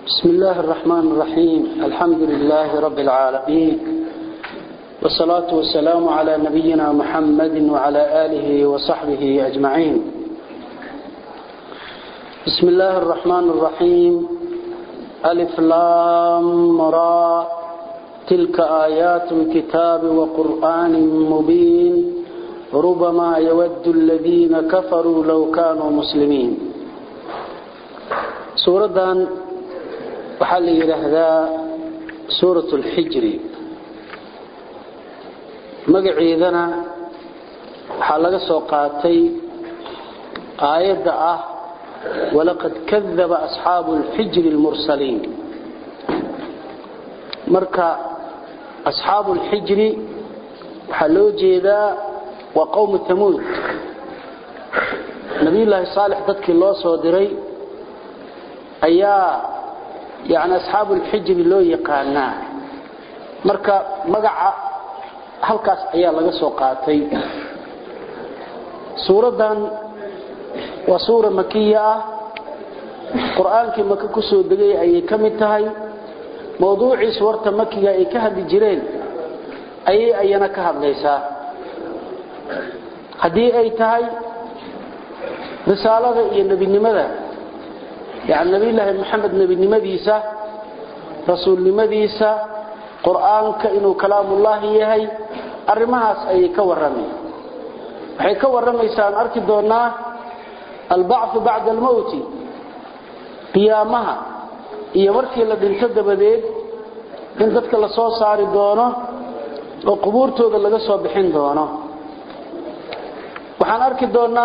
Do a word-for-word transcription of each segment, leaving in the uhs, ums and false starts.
بسم الله الرحمن الرحيم. الحمد لله رب العالمين، والصلاة والسلام على نبينا محمد وعلى آله وصحبه أجمعين. بسم الله الرحمن الرحيم. ألف لام را تلك آيات الكتاب وقرآن مبين ربما يود الذين كفروا لو كانوا مسلمين. سورة waxaa la yiraahdaa suuratul hijri. magaceedana waxaa laga soo qaatay aayada ah walaqad kadhaba ashaabul hijri al-mursaliin. marka ashaabul hijri waxaa loo jeedaa waa qowm thamud. nabi ilaahi saalix dadkii loo soo diray ayaa يعني أصحاب الحجر لو يقانا مركا مقع هلكاس أيها لغا سوقاتي. سورة وسورة مكية قرآن كي مكا كسو دقي أي كمتهي موضوعي سورة مكية أي كهد جرين أي أينا كهد ليسا هدي أي تهي رسالة أي النبي نمذا يعني نبي الله محمد نبي نمديسة رسول نمديسة قرآن كإنه كلام الله يهي الرماس أي كورمي وحي كورمي سان أركدونا البعث بعد الموت قيامها هي مركي الذي انتدب ذيك إن ذاتك لصوص صار دونه وقبورته اللي قصوا بحين دونه وحان أركدونا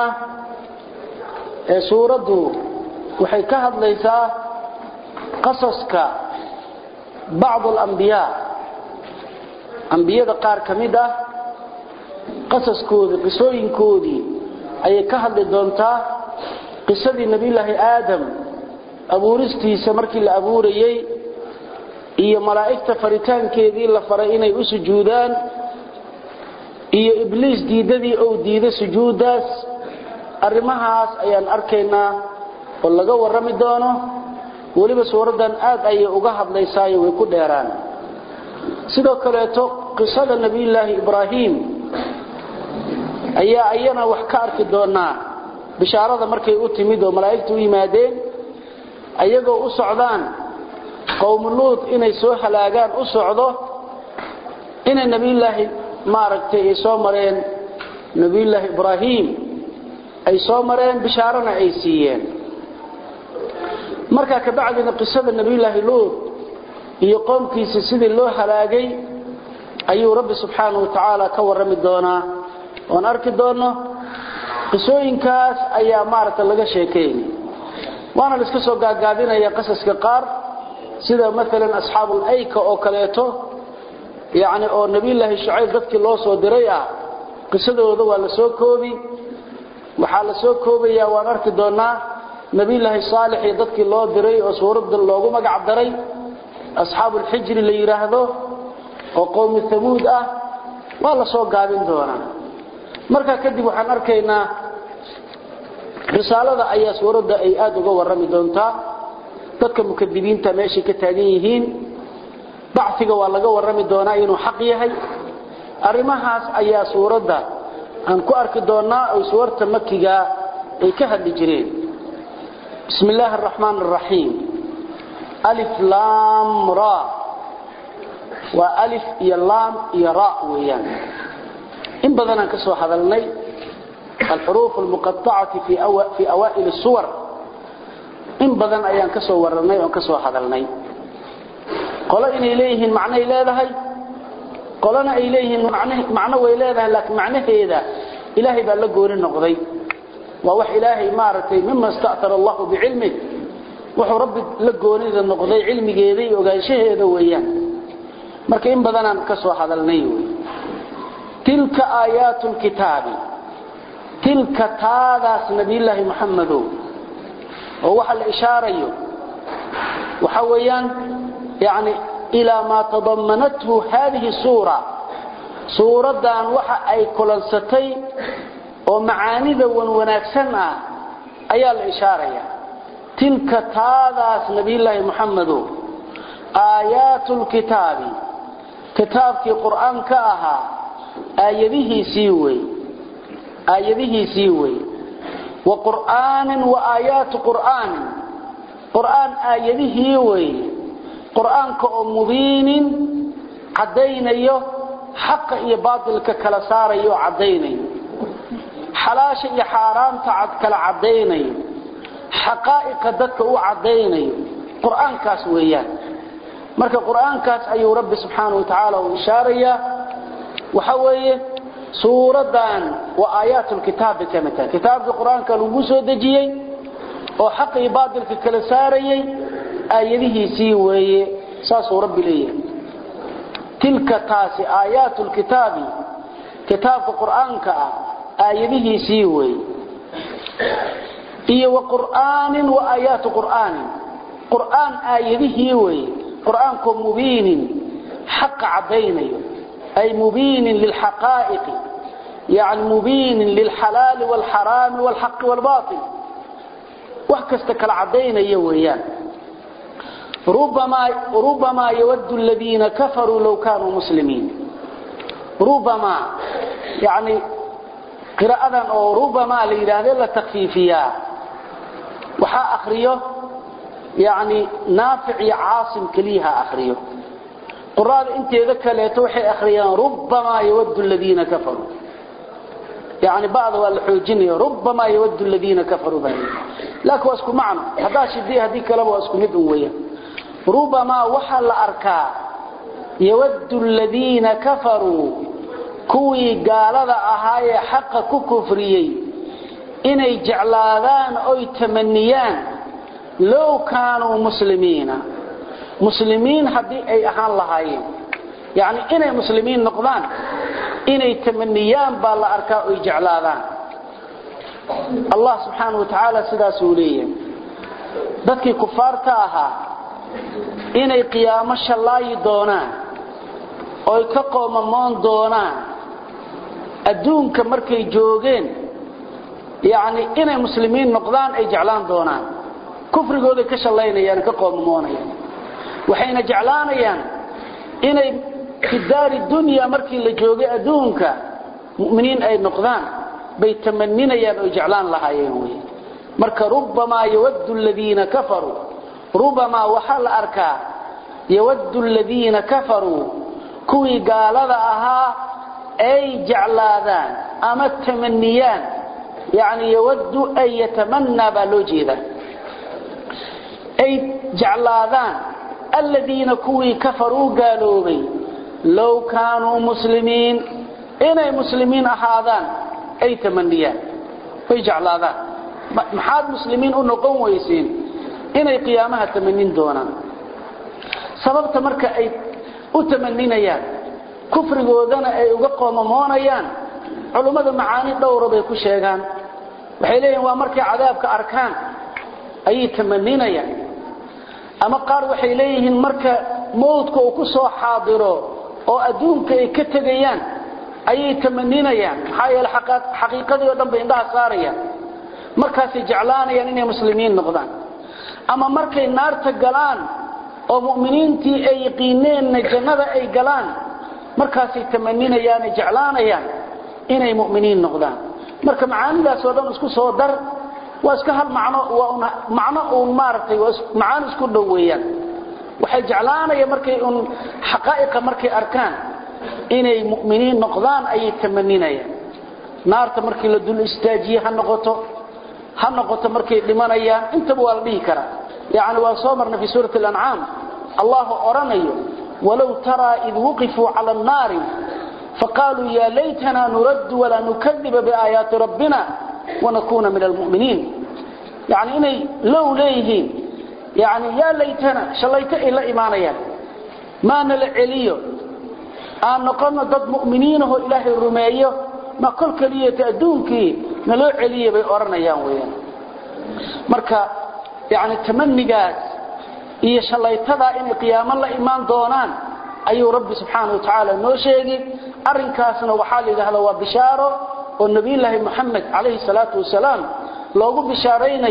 سورة waxay ka hadlaysaa qasaska بعض الانبياء anbiyada qaar kamid ah qasaskooda qisooyinkoodii ay ka hadli doontaa qisadii nabi ilaahi aadam abuuristiisa markii la abuurayay iyo malaa'ikta faritaankeedii la faray inay u sujuudaan iyo ibliis diidadii oo diiday sujuudaas. arimahaas ayaan arkaynaa oo laga warami doono. waliba suuradan aad ay uga hadlaysaa way ku dheeraan. sidoo kale to qisada nabi ilaahi ibraahim ayaa ayana wax ka arki doonaa bishaarada markay u timid oo malaa'iktu yimaadeen ayagoo u socdaan qowm luud inay soo halaagaan u socdo inay nabi ilaahi maaragtay ay soo mareen nabi ilaahi ibraahim ay soo mareen bishaarana ay siiyeen. marka ka bacdina qisada nabi ilaahi luud iyo qoomkiisa sidii loo halaagay ayuu rabbi subhanahu wa ta'ala ka warami doonaa oo arki doono qisooyinkaas ayaa maarta laga sheekeeyay. waana la iska soo gaagaabinaya qisaska qaar sida mesela ashaabul ayka oo kaleeto yaani oo nabi ilaahi shuayb dadkii loo soo diray ah qisadooda waa la soo koobi waxa la soo koobaya waan arki doonaa nabi ilaahi saalix iyo dadkii loo diray oo suurada loogu magac daray ashaabul hijr la yiraahdo oo qowm thamud ah waa la soo gaabin doonaa. marka kadib waxaan arkaynaa risaalada ayaa suurada ay aad uga warami doontaa dadka mukadibiinta meesha ka taagan yihiin. bacsiga waa laga warami doonaa inuu xaq yahay. arimahaas ayaa suurada aan ku arki doonaa oo suurta makiga ay ka hadli jireen. بسم الله الرحمن الرحيم. ألف لام را وألف يا لام يا راء ويان. إن بدنا كسو هذا الليل الحروف المقطعة في أو في أوائل الصور إن بدنا أيان كسو ورني وكسو هذا الليل قال إن إليه معنى إله قالنا إليه معنى معنى وإله لكن معنى هذا إلهي بلغور النقضي ووح إلهي مارتي مما استأثر الله بعلمه وحو رب لقوني ذا النقضي علمي جيدي وقايشه هذا وياه. مركا إن بدنا نكسوا هذا النيوي. تلك آيات الكتاب تلك تاداس نبي الله محمد ووحى الإشارة وحويان يعني إلى ما تضمنته هذه السورة سورة دان وحى أي كلنستي ومعاني ذا ونواناكسنا أيها الإشارة تلك تاداس نبي الله محمد آيات الكتاب كتاب في قرآن كأها آياته سيوي آياته سيوي وقرآن وآيات قرآن قرآن آياته وي قرآن كمبين عدين ايو حق اي باطل كلا صار ايو عدين ايو حلاش اي حرام تعد كلا عدين ايو حقائق دك او عدين ايو قرآن كاس ويان marka quraankaas ayuu rabbi subhanahu wa ta'ala u ishaaraya waxa weeye suuradan wa aayatul kitaab kamata kitaabka quraanka lagu soo dajiyay oo xaq iyo baadilka kala saarayay aayadihiisi weeye saasuu rabbi leeyahay tilka taasi aayatul kitaabi kitaabka quraanka aayadihiisi weeye iyo wa quraanin wa aayatu quraanin quraan aayadihi weeye قرآن مبين حق عبيني أي مبين للحقائق يعني مبين للحلال والحرام والحق والباطل وحكستك العبيني ويان ربما, ربما يود الذين كفروا لو كانوا مسلمين ربما يعني قراءة أو ربما لإلهة التخفيفية وحا أخريه يعني نافع عاصم كليها أخريه قرآن انت ذكى ليتوحي أخريان ربما يود الذين كفروا يعني بعض الحجين ربما يود الذين كفروا بني لكن واسكو معنا هداش دي هديك لما واسكو مدن ويا ربما وحل أركا يود الذين كفروا كوي قال ذا أهاي حق كفريي إني جعلادان أو يتمنيان لو كانوا مسلمين مسلمين حدي أي أهان لهايين يعني إني مسلمين نقضان إني تمنيان بالله أركاء ويجعلادان الله سبحانه وتعالى سدا سوليا dadkii kufaarta aha inay qiyaamo shalay doonaan oo ka qoomamoon doonaan adduunka markay joogeen yaani inay muslimiin noqdaan ay jeclaan doonaan kufrigooda ka shalaynayaan ka qoomamoonayaan waxayna jeclaanayaan inay fidaari dunya markii la joogay adduunka mu'miniin ay noqdaan bay tamanninayaan oo jeclaan lahaayeen way marka rubbama yawaddu alladheena kafaru rubbama wahal arka yawaddu alladheena kafaru kuwi gaalada ahaa ay jeclaadaan ama tamanniyaan yani yawaddu ay yatamanna balujida ay jeclaadaan alladheena kuwi kafaru gaaloway law kaanu muslimiin inay muslimiin ahaadaan ay tamanniyaan ay jeclaadaan maxaad muslimiin u noqon weysiin inay qiyaamaha tamannin doonaan sababta marka ay u tamanninayaan kufrigoodana ay uga qoomamoonayaan culimada macaani dhowr bay ku sheegaan waxay leeyihiin waa markay cadaabka arkaan ay tamanninayaan ama qaar waxay leeyihiin marka mowdka uu ku soo xaadiro oo adduunka ay ka tagayaan ay tamanninayaan hay'al xaqiiqadii oo dhanba indhaha saarayaan markaas jeclaanayaan inay muslimiin noqdaan ama markay naarta galaan oo mu'miniintii ay yaqiineen jannada ay galaan markaas tamanninayaan jeclaanayaan inay mu'miniin noqdaan marka macaanidaas oo dhan isku soo dar waa iska hal macno waa macno oo maartay macaan isku dhaweeyaan waxay jeclaanayaan markay un xaqaa'iqa markay arkaan inay mu'miniin noqdaan ay tamanninayaan naarta markii la dul istaajiyo ha noqoto ha noqoto markay dhimanayaan inta waa la dhihi kara yaani waa soo marna fi suurat al-an'am allah oranayo walaw tara id wuqifu 'ala an-nar faqalu ya laytana nurad wa la nukadhiba bi ayati rabbina wa nakuna min al-mu'minin yaani inay law leeyihiin yaani ya laytana shalayta ila iimaanayaan ma nala celiyo aan noqono dad mu'miniin oo ilaahay rumeeyo ma kul kaliyata adduunkii naloo celiyay bay oranayaan weeyaan marka yaani tamannigaas iyo shalaytada in qiyaamo la iimaan doonaan ayuu rabbi subhanahu wa ta'ala noo sheegay arinkaasna waxa la yiraahdaa waa bishaaro oo nabi ilaahi muhammad alayhi salatu wasalaam loogu bishaareynayo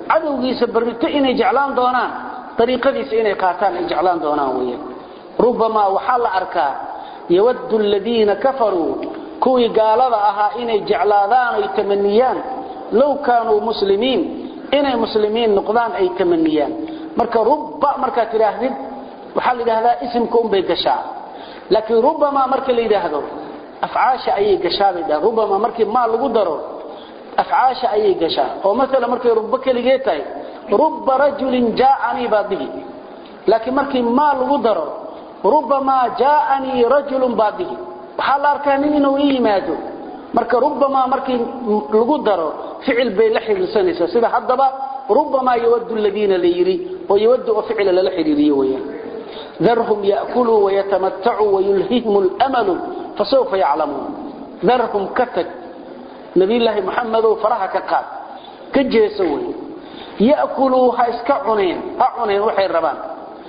cadowgiisa barrito inay jeclaan doonaan dariiqadiisa inay qaataan ay jeclaan doonaan weeyaan rubama waxa la arkaa yawaddu alladheena kafaru kuwi gaalada ahaa inay jeclaadaan ay tamaniyaan law kaanu muslimiin inay muslimiin noqdaan ay tamaniyaan marka rubba marka tiraahdid waxa la yiraahdaa ismku um bay gashaa laakiin rubama marka la yiraahdo afcaasha ay gashaa rubama markii ma lagu daro afcaasha ay gashaa oo mesela markii rubba kaligeed tahay rubba rajulin jaa'ani badihi laakiin markii ma lagu daro rubama jaa'ani rajulun badihi waxa la arkaa inuu yimaado marka rubama markii lagu daro ficil bay la xiriirsanaysa sida hadaba rubama yawaddu alladheena layri oo yawaddu ficil la xiriiriyo weeyaan ذرهم يأكلوا ويتمتعوا ويلههم الأمل فسوف يعلمون ذرهم كتك نبي الله محمد فرحك قاد كجيسوي يأكلوا هاسكعنين أعنين وحي الربان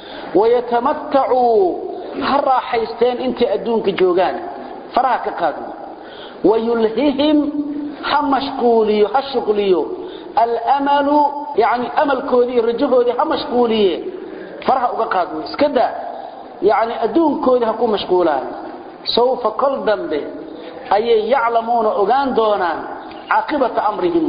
ويتمتعوا هرا حيستين انت أدونك جوغان فرحك قاد ويلههم همشقولي هشقولي الأمل يعني أمل كودي رجهودي همشقولي فرح uga iskada yaani aduunkooda ha ku mashquulaan sawfa qalban bi ayay yaclamuuna ogaan doonaan aqibata amrihim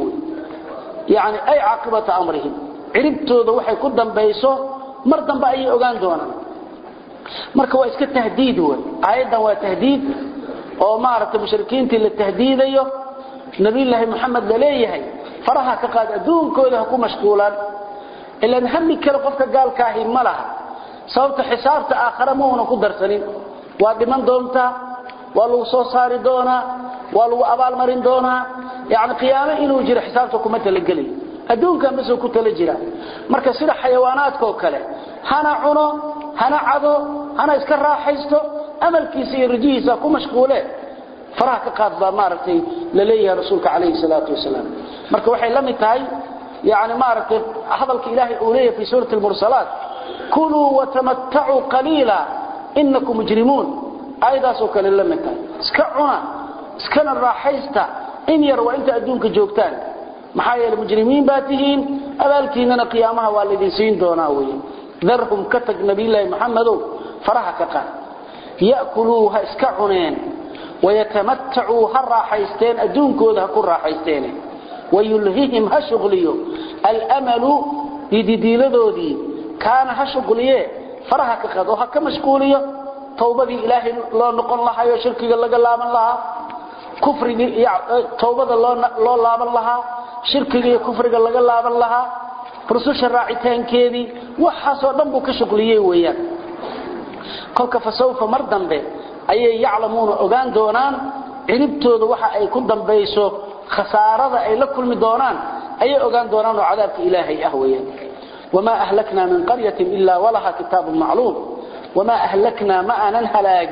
yaani ay aqibata amrihim ciribtooda waxay ku dambayso mar dambe ayay ogaan doonaan marka waa iska tahdiid way aayadan waa tahdiid oo maaragtay mushrikiinta la tahdiidayo nabi ilaahi maxamed leeyahay faraha ka qaad aduunkooda ha ku mashquulaan إلا نهمي كلا قفك قال كاهي ملها صوت حسابت آخر مونا قدر سنين وادمان دونتا والو صوصاري دونا والو أبال مرين دونا يعني قيامة إنو جرى حسابتكم مثل القلي أدون كان بسو كنت لجرى مركز سيدة حيوانات كوكالة هنا عنو هنا عضو هنا اسكرها حيستو أمل كيسي رجيسا كو مشغولة فراك قادبا مارتي لليه رسولك عليه الصلاة والسلام مركز وحي لم يتاي يعني ما ركب حضرك إلهي أوليه في سورة المرسلات كلوا وتمتعوا قليلا إنكم مجرمون أيضا سوكا للمتا اسكعنا اسكنا الراحيستا إن يروا أنت أدونك جوكتان محايا المجرمين باتهين أبالكي إننا قيامها والذين سين دوناوي ذرهم كتك نبي الله محمد فرحك قال يأكلوها اسكعنين ويتمتعوا هالراحيستين أدونك وذا كل راحيستين ويلههم هشغليو الأمل يديديلدودي كان هشغليه فرها كقد وها كمشغوليه توبه الهي لو نقول لها يا شركي لا لابن لها كفر توبه لو لو لابن لها شركي كفر لا لابن لها رسوش راعيتانكيدي waxa soo dhan buu ka shaqliyay weeyaan kolka fasawfa mardambe ayay yaclamuuna ogaan doonaan ciribtooda waxa ay ku dambayso خسارة أي لكل مدونان أي أغان دونان وعذاب إلهي أهويا وما أهلكنا من قرية إلا ولها كتاب معلوم وما أهلكنا معنا هلاج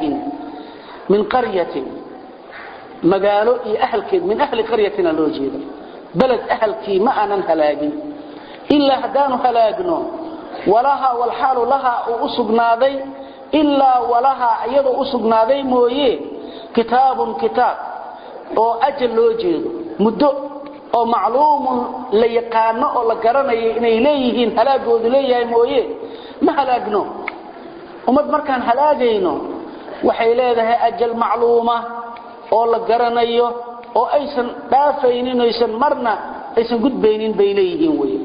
من قرية مقالوا أهل من أهل قريتنا لوجيد بلد أهل كي معنا هلاج إلا هدان هلاجنا ولها والحال لها أصبنا ذي إلا ولها أيضا أصبنا ذي مويه كتاب كتاب oo ajal loo jeedo muddo oo macluum la yaqaano oo la garanayo inay leeyihiin halaagoodu leeyahay mooyee ma halaagno umad markaan halaagayno waxay leedahay ajal macluuma oo la garanayo oo aysan dhaafaynin aysan marna aysan gudbaynin bay leeyihiin weeye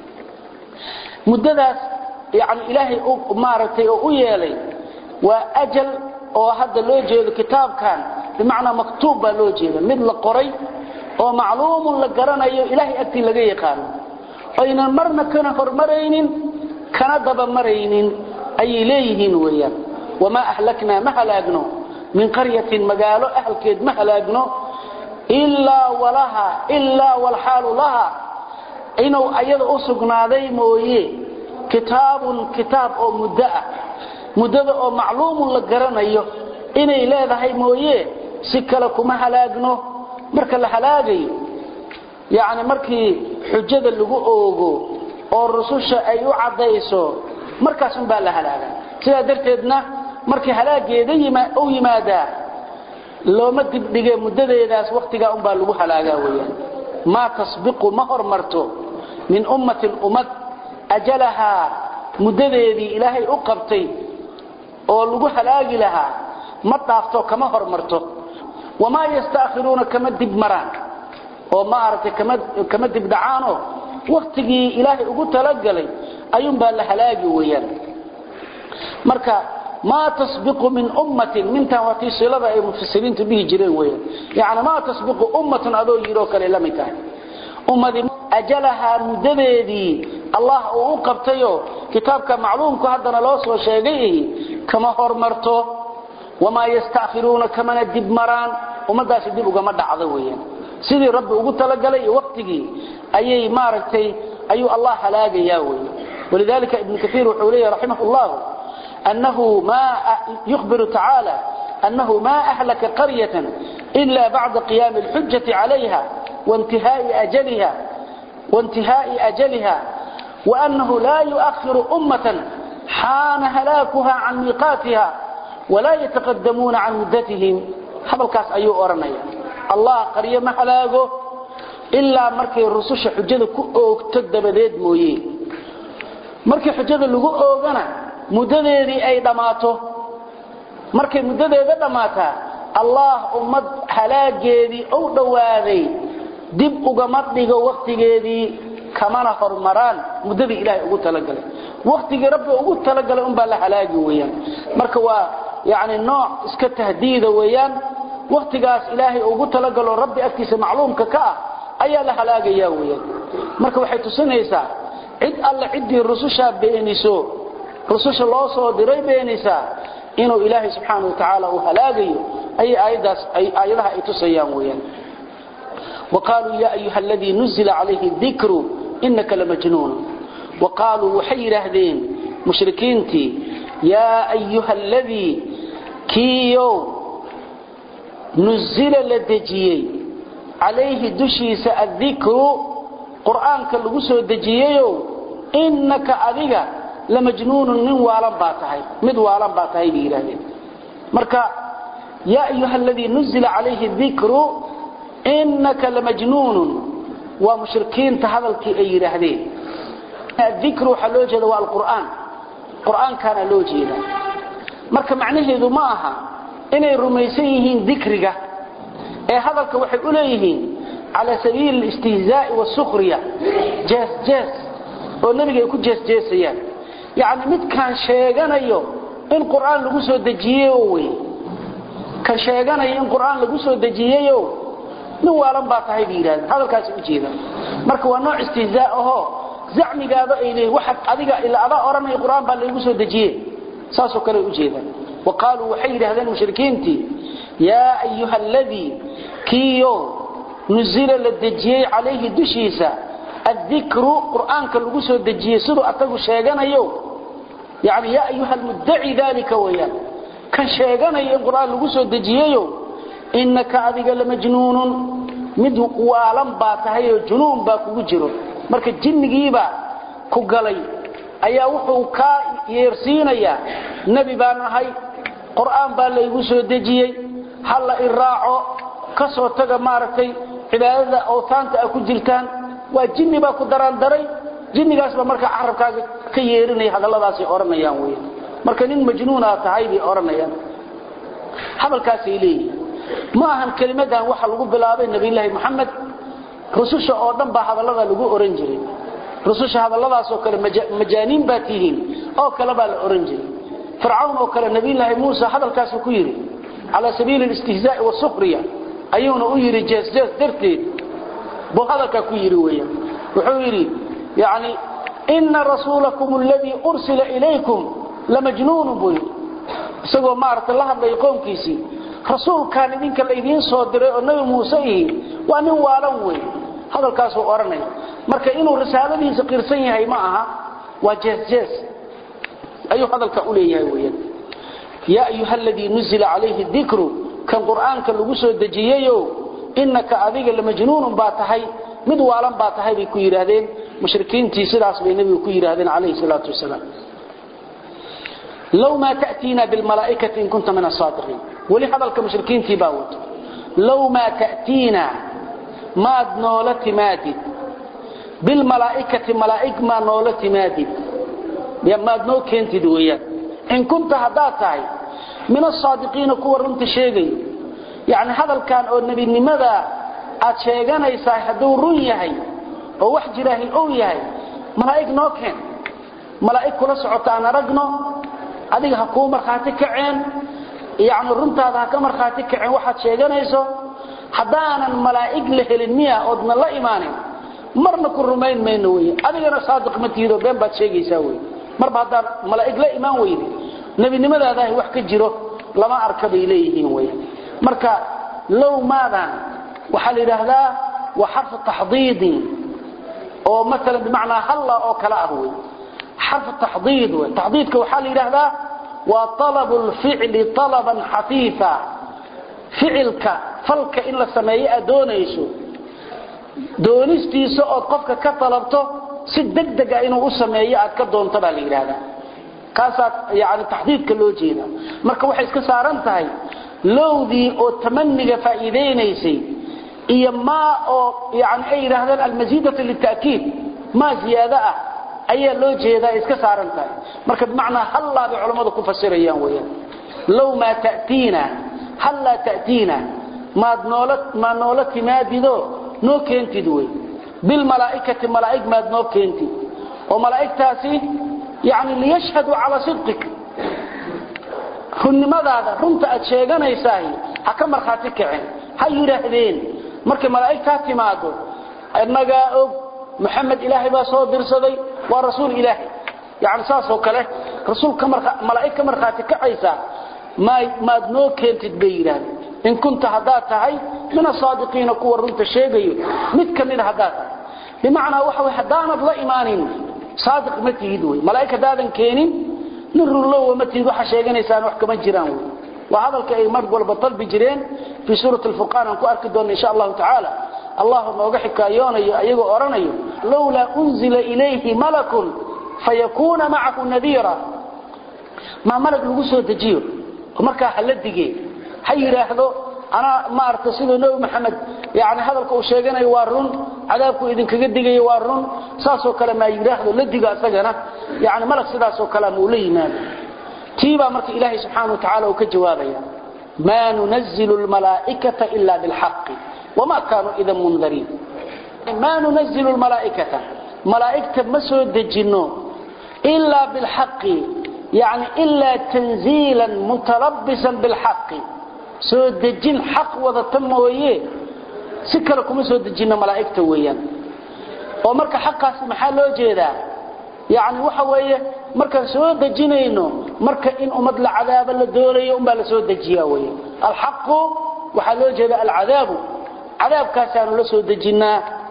muddadaas yaani ilaahay uu maartay oo u yeelay waa ajal oo hadda loo jeedo kitaabkan بمعنى مكتوب لو جيدا مثل قري او معلوم لا غرانيو الهي اكتي لغا يقان اين مرنا كنا فرمرين كنا دب مرين اي ليهين ويا وما اهلكنا ما هلاغنو من قريه مقالو اهل كيد ما هلاغنو الا ولها الا والحال لها انه ايد اسغناداي مويه كتاب كتاب او مدة مدة او معلوم لا غرانيو inay leedahay mooyee si kala kuma halaagno marka la halaagayo yaani markii xujada lagu oogo oo rususha ay u cadayso markaas un baa la halaaga sida darteedna markii halaageeda yima oo yimaada looma dibdhige muddadeedaas waqtiga un baa lagu halaagaa weeyaan ma tasbiqu ma hormarto min ummatin ummad ajalaha muddadeedii ilaahay u qabtay oo lagu halaagi lahaa ma dhaafto kama hormarto wama yastaakhiruuna kama dib maraan oo ma aragtay kama kama dib dhacaano waqtigii ilaahay ugu talagalay ayuun baa la halaagi weeyaan marka ما تسبق من أمة من تواتي صلة المفسرين تبيه جرين وين يعني ما تسبق أمة أدو يروك للمكان أمة أجلها مدبدي الله أوقبتيو كتابك معلوم كهدنا لوص وشيغيه كما هرمرته وما يستأخرون كما ندب مران وما داش يدب وما دعويا سيدي رب وقلت لقلي وقتك أي ماركتي أي الله هلاقي ياوي ولذلك ابن كثير وحوليه رحمه الله أنه ما يخبر تعالى أنه ما أهلك قرية إلا بعد قيام الحجة عليها وانتهاء أجلها وانتهاء أجلها وأنه لا يؤخر أمة حان هلاكها عن ميقاتها ولا يتقدمون عن مدتهم حبل كاس أيو أرميا الله قرية ما هلاكه إلا مركي الرسوش حجة كتدب ذيد مويه مركي حجة اللي أوغنا muddadeedii ay dhamaato markay muddadeeda dhamaata Allah ummad halaageedii oo dhawaaday dib uga madhigo waqtigeedii kamana hormaraan muddadii Ilaahay ugu talagalay waqtigii Rabbi ugu talagalay um baa la halaagi weeyaan marka waa yaani nooc iska tahdiida weeyaan waqtigaas Ilaahay ugu talagalo Rabbi agtiisa macluumka ka ah ayaa la halaagaya weeyaan marka waxay tusinaysaa cid alla cidii rususha beeniso رسول الله صلى الله عليه وسلم إنه إلهي سبحانه وتعالى وهلاقيه أي آيات أي آياتها يتسيان ويان وقالوا يا أيها الذي نزل عليه الذكر إنك لمجنون وقالوا وحير هذين مشركينتي يا أيها الذي كيو نزل للدجيي عليه دشيس الذكر قرآن كالغسو الدجيي إنك أذيك لمجنون من والان باتهي مد والان باتهي بيراهين marka يا ايها الذي نزل عليه الذكر انك لمجنون ومشركين تهدلكي اي يراهدين الذكر حلوجه waa القرآن قرآن كان لوجيدا marka macnaheedu ma aha inay rumaysan yihiin dhikriga ee hadalka waxay u leeyihiin ala sabiil istihzaa wa sukhriya jas jas oo nabiga ku jas jasayaan يعني mid kan sheeganayo in quraan lagu soo dajiyo way kan sheeganayo in quraan lagu soo dajiyo nin waalan baa tahay diiraan hadalkaas u jeeda marka waa nooc istihzaa ah zacmigaado ay leeyahay waxa adiga ila ada oranay quraan baa lagu soo dajiyay saasoo kale u jeeda waqaalu waxay yiraahdeen mushrikiinti ya ayyuha alladhi kiyo nuzila ladajiyay alayhi dushiisa الذكر قرآن كاللغو سو دجيه سدو اتغو شيغانيو يعني يا ايها المدعي ذلك ويا كان شيغانيو القرآن لغو سو دجيهيو انك اديغ لمجنون مد والان با تهيو جنون با كوغو جيرو marka jinnigiiba ku galay ayaa wuxuu ka yeersiinaya nabi baan ahay quraan baa la igu soo dajiyay hal iraaco ka soo taga maartay cibaadada oo taanta ku jirtaan waa jinni ba ku daraan daray jinnigaas ba marka arabkaaga ka yeerinay hadalladaas ay oranayaan weey marka nin majnuun ah tahay bi oranayaan hadalkaas ay leeyahay ma ahan kalimadan waxa lagu bilaabay nabi ilaahi maxamed rususha oo dhan ba hadallada lagu oran jiray rususha hadalladaas oo kale majaaniin ba tihiin oo kale ba la oran jiray fircawn oo kale nabi ilaahi muusa hadalkaas ku yiri ala sabiil al-istihzaa wa sukhriya ayuuna u yiri jees jees darteed بهذا كيري ويا وحيري يعني إن رسولكم الذي أرسل إليكم لمجنون بوي سوى مارت الله بيقوم كيسي رسول كان إذنك الذين صدره النبي موسى وأنه وارنوي هذا الكاس وارني مركا إنه رسالة سقير سيئة معها وجز جز أيها هذا الكأولي ويا يا أيها الذي نزل عليه الذكر كان قرآن كان لغسو الدجييو إنك أذيك لمجنون باتهي مدوالا باتهي بكو يرهدين مشركين تيسداس بينبي بكو يرهدين عليه الصلاة والسلام لو ما تأتينا بالملائكة إن كنت من الصادقين ولهذا المشركين تباوت لو ما تأتينا ماد نولت مادد بالملائكة ملائك ما نولت مادد يما نو كنت دويا إن كنت هداتاي من الصادقين كور رنت شيغي يعني هذا كان النبي لماذا أتشيغانيسا هدو رن يحي oo wax jiraahi oo yahay malaa'ik noo keen malaa'ik kula socota aan aragno adiga ha ku marxaati kaceen yaani runtaada ha ka marxaati kaceen waxaad sheeganayso hadaanan malaa'ik la helin miya oodna la imaanin marna ku rumayn meeno way adigana saadiq ma tiido been baad sheegaysaa way marba hadaan malaa'ik la imaan weydi nabinimadaada wax ka jiro lama arkabay leeyihiin way marka law maadan waxa la yiraahdaa wa harf tahdid oo مثلا بمعنى هلا او كلا هو حرف التحضيض والتحضيض كوحال يراهدا وطلب الفعل طلبا حثيثا فعلك فلك الا سميه دونيسو دونيستيسو او قفك كطلبته si degdeg ah inuu u sameeyo aad ka doonto baa la yiraahdaa kaas yaani taxdiidka loo jeeda marka waxay iska saaran tahay lowdii oo tamaniga faa'iideeynaysi iyo ma oo yaani ay yiraahdaan almazidatu litaakid ma ziyada ah ayaa loo jeedaa iska saaran tahay marka macna halla bi culimadu ku fasirayaan weeyaan law ma ta'tina halla ta'tina ma noolat ma noolati maadido noo keentid way bil malaa'ikati malaa'ik ma noo keentid oo malaa'iktaasi yaani liyashhadu ala sidqik runnimadaada runta aad sheeganaysaa ha ka marxaati kicin ha yiraahdeen markay malaa'ikta timaado annaga og محمد إلهي باسو درسدي ورسول إلهي يعني ساسو كله رسول كمر ملائكة مرخاتك عيسى ما ما دنو كنت تبيران إن كنت هدات هاي من الصادقين كور رنت الشيء متك من هدات بمعنى وحوي حدانا بلا إيمان صادق متي يدوي ملائكة دادن كينين نر الله ومتي وحا شيغان إنسان وحكم جيران وهذا الكأي مرق والبطل بجرين في سورة الفرقان أنكو أركدون إن شاء الله تعالى الله نوغا حكايون ايغو اورانيو لولا انزل اليه ملك فيكون معه نذيرا ما ملك لو سو دجيو marka xaladige hayraahdo ana ma artasido nabi maxamed yaani hadalka uu sheeganayo waa run cadaabku idin kaga digayo waa run saaso kale ma yiraahdo la diga asagana yaani malak sidaas oo kale uu leeyahay tiiba marka ilaahi subhanahu wa ta'ala uu ka jawaabaya ma nunzilu al malaa'ikata illa bil haqq وما كانوا إذا منذرين ما ننزل الملائكة ملائكة ما سودجنو إلا بالحق يعني إلا تنزيلا متلبسا بالحق سودجن حق وذا تمويه سكركم سودجن ملائكة ويان ومركا حقا محل وجيدا يعني وحوية مركا سودجنينو مركا إن أمد العذاب اللي أمبا لسودجيا ويان الحق وحل وجيدا العذاب عذاب كاسان لو سو دجينا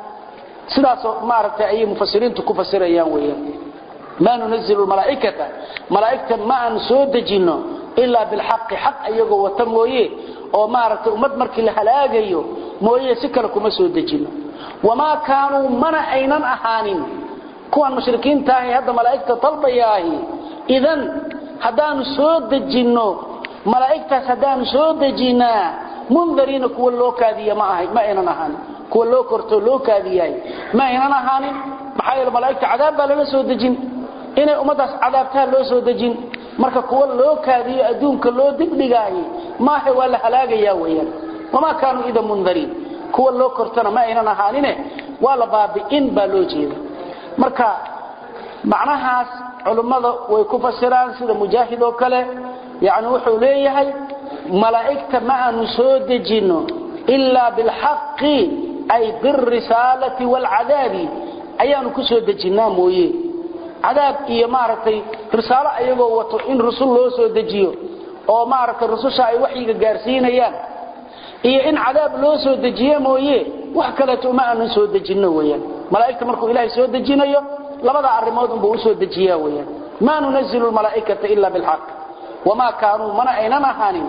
سداس ما رتay ay mufassiriintu ku fasirayaan weeyaan ma nunzilu malaa'ikata malaa'ikta ma an soo dajino illa bil haqq haqq ayago wata mooyee oo ma rata umad markii la halaagayo mooyee si kale kuma soo dajino wama kaanu mana aynan ahaanin kuwan mushrikiinta ah hadda malaa'ikta talbayaahi idan hadaan soo dajino malaa'ikta hadaan soo dajinaa منذرين كو لو كاديه ما اهي ما اينا نهان كو لو كرتو لو كادياي ما اينا نهان maxay malaa'ikta cadaab baa la soo dajin inay umadaas cadaabta loo soo dajin marka kuwa loo kaadiyo adduunka loo digdigay ma hay wala halaagaya weeyaan wama kaanu ida mundarin kuwa loo kortana ma ayna nahaanine wala baabiin baa loo jeedo marka macnahaas culimada way ku fasiraan sida mujaahid oo kale yaani wuxuu leeyahay ملائكة ما نسودجينو إلا بالحق أي بالرسالة والعذاب أيانو كسودجينا مويه عذاب إيا مارتي رسالة أيغو وطو إن رسول الله سودجيو أو مارت الرسول شاي وحيق قارسين أيان إيا إن عذاب الله سودجيه مويه وحكالتو ما نسودجينا ويان ملائكة مركو إلهي سودجينا لبدا عرمودهم بو سودجيه ويان ما ننزل الملائكة إلا بالحق وما كانوا من أيننا هانين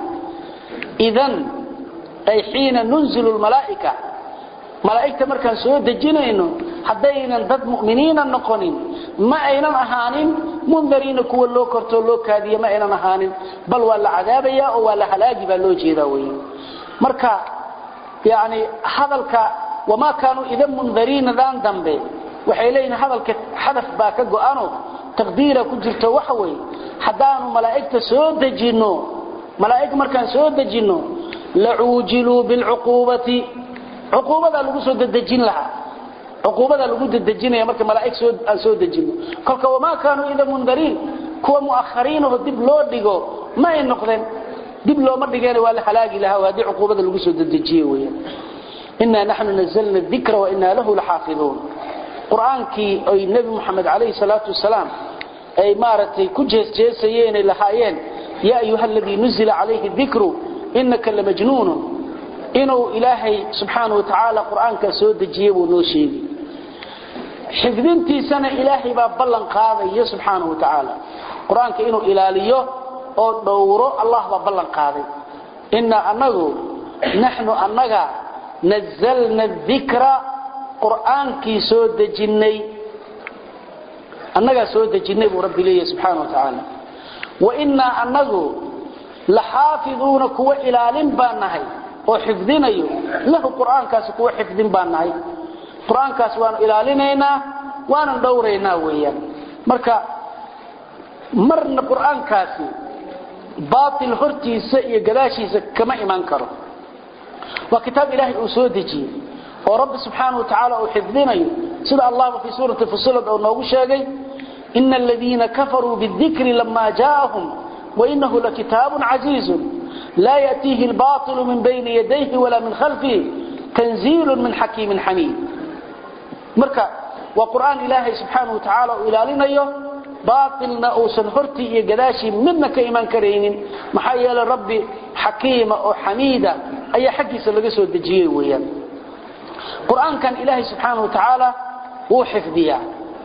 إذن أي حين ننزل الملائكة ملائكة مركان سوى دجينينو حدينا ضد مؤمنين النقونين ما أينا أهانين منذرين كو اللو كرتو اللو كادية ما أينا أهانين بل ولا عذابيا ولا حلاجي بلو جيداوي مركا يعني حذلك وما كانوا إذن منذرين ذان دنبي waxay leeyeen hadalka xadaf baa ka go'ano taqdiira ku jirto waxa way hadaanu malaa'ikta soo dajino malaa'ik markaan soo dajino la'ujilu bil uqubati uqubada lagu soo dajin laha uqubada lagu dajinaya marka malaa'ik soo soo dajino kolka wama kaanu ila mundarin kuwa muakhariin oo dib loo dhigo ma ay noqdeen dib loo ma dhigeen waa la halaagi laha waa dii uqubada lagu soo dajiyo weeyaan inna nahnu nazzalna dhikra wa inna lahu lahafizun quraanki ay nabi muhammad alayhi salatu wassalam ay maaratay ku jeesjeesayeen lahaayeen ya ayuha alladhi nuzila alayhi dhikru innaka lamajnun inuu ilaahay subhanahu wa ta'ala quraanka soo dajiyay buu noo sheegay xifdintiisana ilaahay baa ballan qaaday subhanahu wa ta'ala quraanka inuu ilaaliyo oo dhowro allah baa ballan qaaday inna anagu nahnu annaga nazzalna dhikra quraanki soo dajinay annaga soo dajinay buu rabbi leeyahay subhanahu wa ta'ala wa inna anagu lahafiduna kuwa ilaalin baanahay oo xifdinayo lahu quraankaas kuwa xifdin baanahay quraankaas waan ilaalinayna waan dhowreynaa weeyaan marka marna quraankaasi baatil hortiisa iyo gadaashiisa kama iman karo wa kitaab ilaahi uu soo dajiyay oo rabbi subhanahu wa ta'ala uu xifdinayo sida allah fi suurati fusilat oo noogu sheegay inna alladheena kafaru bidhikri lamma jaa'ahum wa innahu lakitabun azizun la yatihi al-batil min bayni yadayhi wala min khalfihi tanzilun min hakimin hamid marka wa qur'an ilaahi subhanahu wa ta'ala uu ilaalinayo baatilna oo san horti iyo gadaashi midna ka iman kareynin maxaa yeelay rabbi hakiima oo hamida ayaa xaqiisa laga soo dajiyay weeyaan qur'an kan ilaahi subhanahu wa ta'ala uu xifdiyaa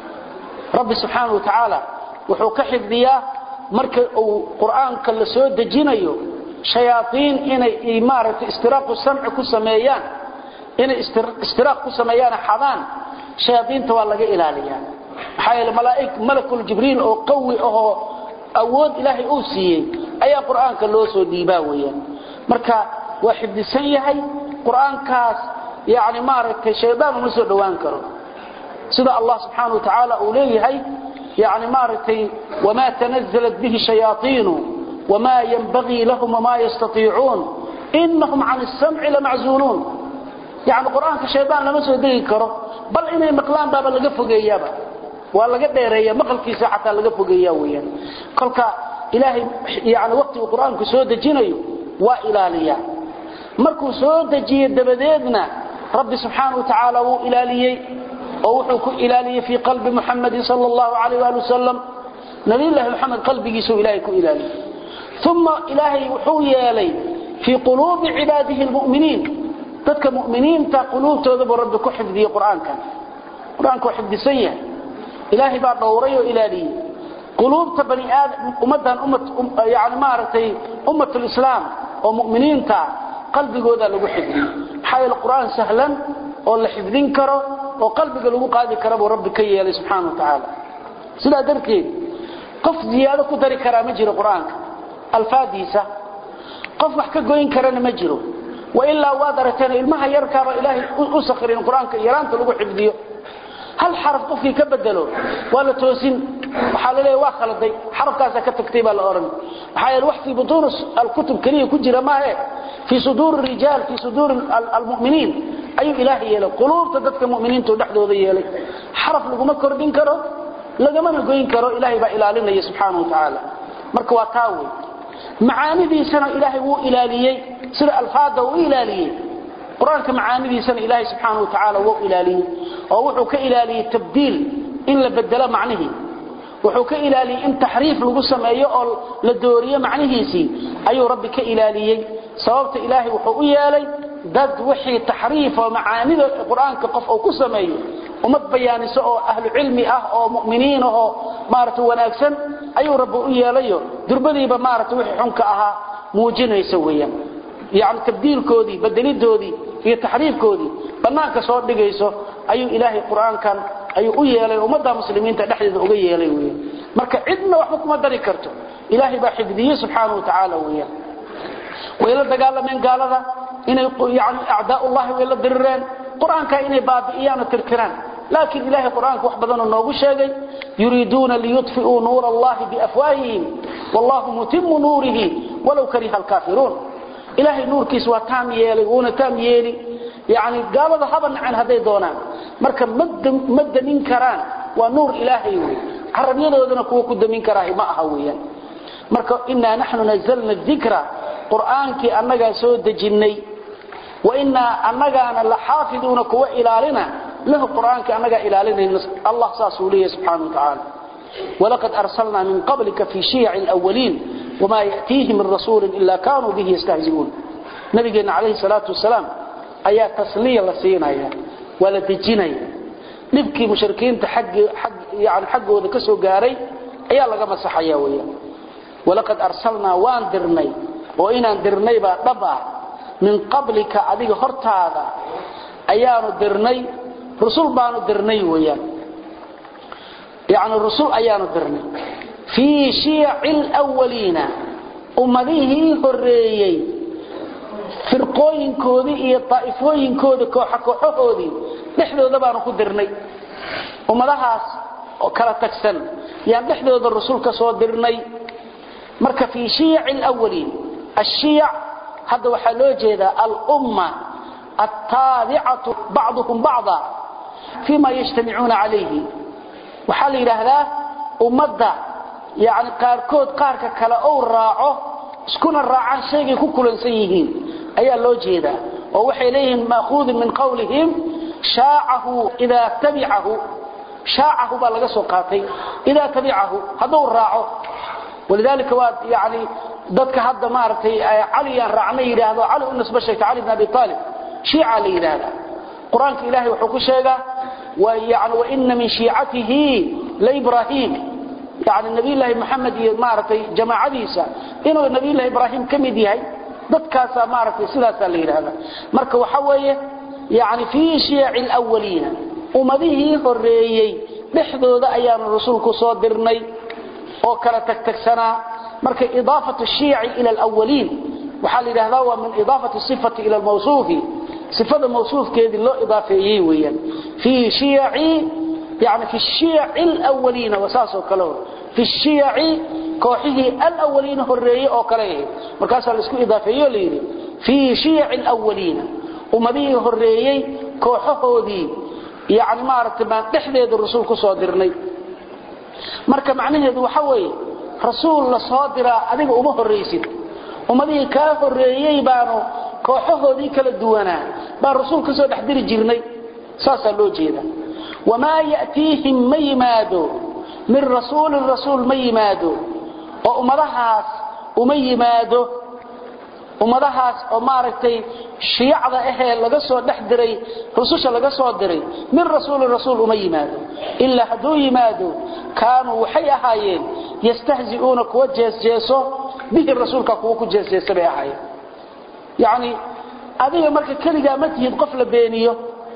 rabbi subhanahu wa ta'ala wuxuu ka xifdiyaa marka uu qur'aanka la soo dajinayo shayaatiin inay imaaratu istiraaqu sam'i ku sameeyaan inay istiraaq ku sameeyaan xadaan shayaatinta waa laga ilaaliyaa hayl malaa'ik malakul jibriil oo qawi oo awood ilaahi uu siiyay ayaa quraanka loo soo dhiibaa weeyaan marka waa xifdisan yahay quraankaas yaani maaragtay shaydaan ma soo dhawaan karo sida allah subhanahu wa ta'ala uu leeyahay yaani maaragtay wama tanazzalat bihi shayatin wama yanbaghi lahum ma yastati'un innahum 'an as-sam'i lama'zulun yaani quraanka shaydaan lama soo dhigi karo bal inay maqlaan baaba laga fogeeyaba waa laga dheereeyaa maqalkiisa xataa laga fogeeyaa weeyaan kolka ilaahay yaani waqtiga quraanku soo dajinayo waa ilaaliya markuu soo dajiyo dabadeedna rabbi subhanahu wa ta'ala uu ilaaliyay oo wuxuu ku ilaaliyay fi qalbi muhammad sallallahu alayhi wa sallam nabi allah muhammad qalbigiisa ilaahay ku ilaaliyay thumma ilaahay wuxuu yeelay fi qulubi ibadihi almu'minin dadka mu'miniinta qulubtooda rabbi ku xifdiyo quraanka quraanku xifdisan yahay ilaahi baa dhowray oo ilaaliyay qulubta bani aadam ummadan ummad yaani maartay ummatul islaam oo mu'miniinta qalbigooda lagu xifdiyo xayl quraan sahlan oo la xifdin karo oo qalbiga lagu qaadi karo buu rabbi ka yeelay subhanahu wa ta'ala sida darteed qof ziyaado ku dari kara ma jiro quraanka alfaadisa qof wax ka goyn karana ma jiro wa illa wadaratan ilmaha yarka ba ilaahi u sakhrin quraanka yaraanta lagu xifdiyo hal xarf qofkii ka bedelo wala toosin waxa la leeyahay waa khaladay xarafkaas ka tagtay baa la oran waxa ay wax fi butuun al-kutub kaliya ku jira ma ah fi sudur ar-rijal fi sudur al-mu'minin ayu ilaahi yeelay qulubta dadka mu'miniinta dhaxdooda yeelay xaraf lagu ma kordhin karo lagama goyn karo ilaahi baa ilaalinaya subhanahu wa ta'ala marka waa taawi macaanidiisana ilaahi wuu ilaaliyay sida alfaada uu ilaaliyay quraanka macaanidiisana ilaahi subhanahu wa ta'ala wuu ilaaliyay oo wuxuu ka ilaaliyay tabdiil in la bedelo macnihi wuxuu ka ilaaliyay in tahriif lagu sameeyo oo la dooriyo macnihiisi ayuu rabbi ka ilaaliyay sababta ilaahi wuxuu u yeelay dad wixii tahriif oo macaanida quraanka qof uu ku sameeyo umad bayaaniso oo ahlu cilmi ah oo mu'miniin oo maartu wanaagsan ayuu rabbi u yeelayo durbadiiba maartu wixii xunka ahaa muujinaysa weeyaan yaani tabdiilkoodii bedelidoodii iyo tahriifkoodii banaanka soo dhigayso ayuu ilaahi quraankan ayuu u yeelay ummadda muslimiinta dhaxdeeda uga yeelay weeyaan marka cidna waxba kuma dari karto ilaahi baa xifdiyay subhanahu wa ta'ala weeyaan wayla dagaalameen gaalada inay yaani a'daa allah wayla dirireen quraanka inay baabi'iyaan tirtiraan لكن إلهي القرآن وحبضنا النوغو شاقي يريدون ليطفئوا نور الله بأفواههم والله متم نوره ولو كره الكافرون إلهي نور كيسوا تام يلي ونا تام يلي يعني قال هذا حبا عن هذي دونان مركب مد مد من كران ونور إلهي عربينا ودنا كوكو قد من كراهي ما أهويا مركب إنا نحن نزلنا الذكرى قرآنك أنك سود جني وإنا أنك أنا لحافظون كوا إلالنا له قرآنك أنك إلالنا الله ساسوليه سبحانه وتعالى ولقد أرسلنا من قبلك في شيع الأولين وما يأتيهم من رسول إلا كانوا به يستهزئون نبينا عليه الصلاة والسلام أيات تسلية لسينا ولا تجينا نبكي مشركين تحق حق يعني حقه ذكسوا قاري أيا لقى مسحيا ويا ولقد أرسلنا وان درني وإن درني بطبع من قبلك أديك هرت هذا أيان درني رسول بانو درني ويا يعني الرسول أيان درني في شيع الأولين أمديه هريي فرقوين كودي إيه طائفوين كودي كوحكو حقودي نحن ذبانو كدرني ومدهاس وكلا تكسن يعني نحن ذا الرسول كسو درني مركا في شيع الأولين الشيع هذا وحلو جيدا الأمة التابعة بعضهم بعضا فيما يجتمعون عليه وحال إلى هذا أمدا يعني قاركود قارك كلا أو راعه سكون الراعان شيء كوكولا سيهين أي اللو جيدا ووحي إليهم مأخوذ من قولهم شاعه إذا تبعه شاعه بلغ سوقاتي إذا تبعه هذا الراعه ولذلك يعني ضدك هذا مارتي علي رعني هذا علي النسبة الشيخ علي بن أبي طالب شيعة لي هذا قرآن إلهي وحكو شيئا ويعني وإن من شيعته لإبراهيم يعني النبي الله محمد مارتي جماعة عيسى إنه النبي الله إبراهيم كم يديهي ضدكاسا مارتي سلاسة لي هذا مركا وحوية يعني في شيع الأولين ومذيه هريي بحضو ذا أيام الرسول كصادرني وكلا تكتكسنا مركا إضافة الشيع إلى الأولين وحال هذا هو من إضافة الصفة إلى الموصوف صفة الموصوف كيد الله إضافية ويا في شيع يعني في الشيع الأولين وساسه كله في الشيع كوحه الأولين هرية أو كله مركاسا لسكو إضافية ليه في شيع الأولين ومذيه هرية كوحه دي يعني ما رتبان تحديد الرسول كصادرني marka macnaheedu waxa weeye rasuul la soo dira adiga uma horeysid umadii ka horeeyay baanu kooxahoodii kala duwanaa baa rasuul ka soo dhaxdiri jirnay saasa loo jeeda wama yaatihim maymadu min rasuul rasuul maymadu oo umadahaas uma yimaado umadahaas oo maaragtay shiicada ah laga soo dhaxdiray rususha laga soo diray min rasuul rasuul uma yimaado illa haduu yimaado kaanu waxay ahaayeen yastahzi'una kuwa jeesjeeso bihi rasuulka kuwa ku jeesjeeso bay ahaayeen yani adiga marka kaliya ma tihid qof la beeniyo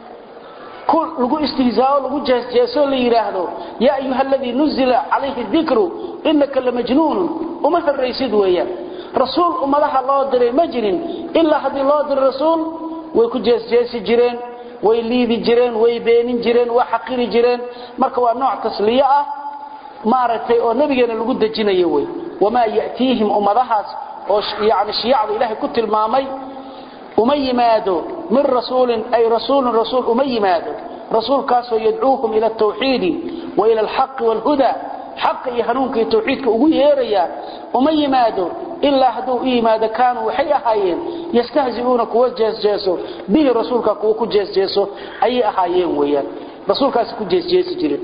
kul lagu istihzaa'o lagu jeesjeeso la yiraahdo ya ayuha alladhi nuzila alayhi dhikru innaka lamajnun uma harraysid weeyaan rasuul umadaha loo diray majrin illa hadii loo diray rasuul way ku jeesjeesi jireen way liidi jireen way beenin jireen way xaqiri jireen marka waa nooc tasliya ah maartay oo nabigeena lagu dajinayo way wama yaatihim umadahaas oo yaani shiicada ilaahay ku tilmaamay uma yimaado min rasuulin ay rasuulun rasuul uma yimaado rasuul kaasoo yad'uuhum ila at-tawhid wa ila al-haqq wal-huda حق يهنونك توحيدك ugu yeeraya uma yimaado illa haduu yimaado kaanu waxay ahaayeen yastahzi'una kuwa jeesjeeso bihi rasuulka kuwa ku jeesjeeso ay ahaayeen weeyaan rasuulkaas ku jeesjeesi jiray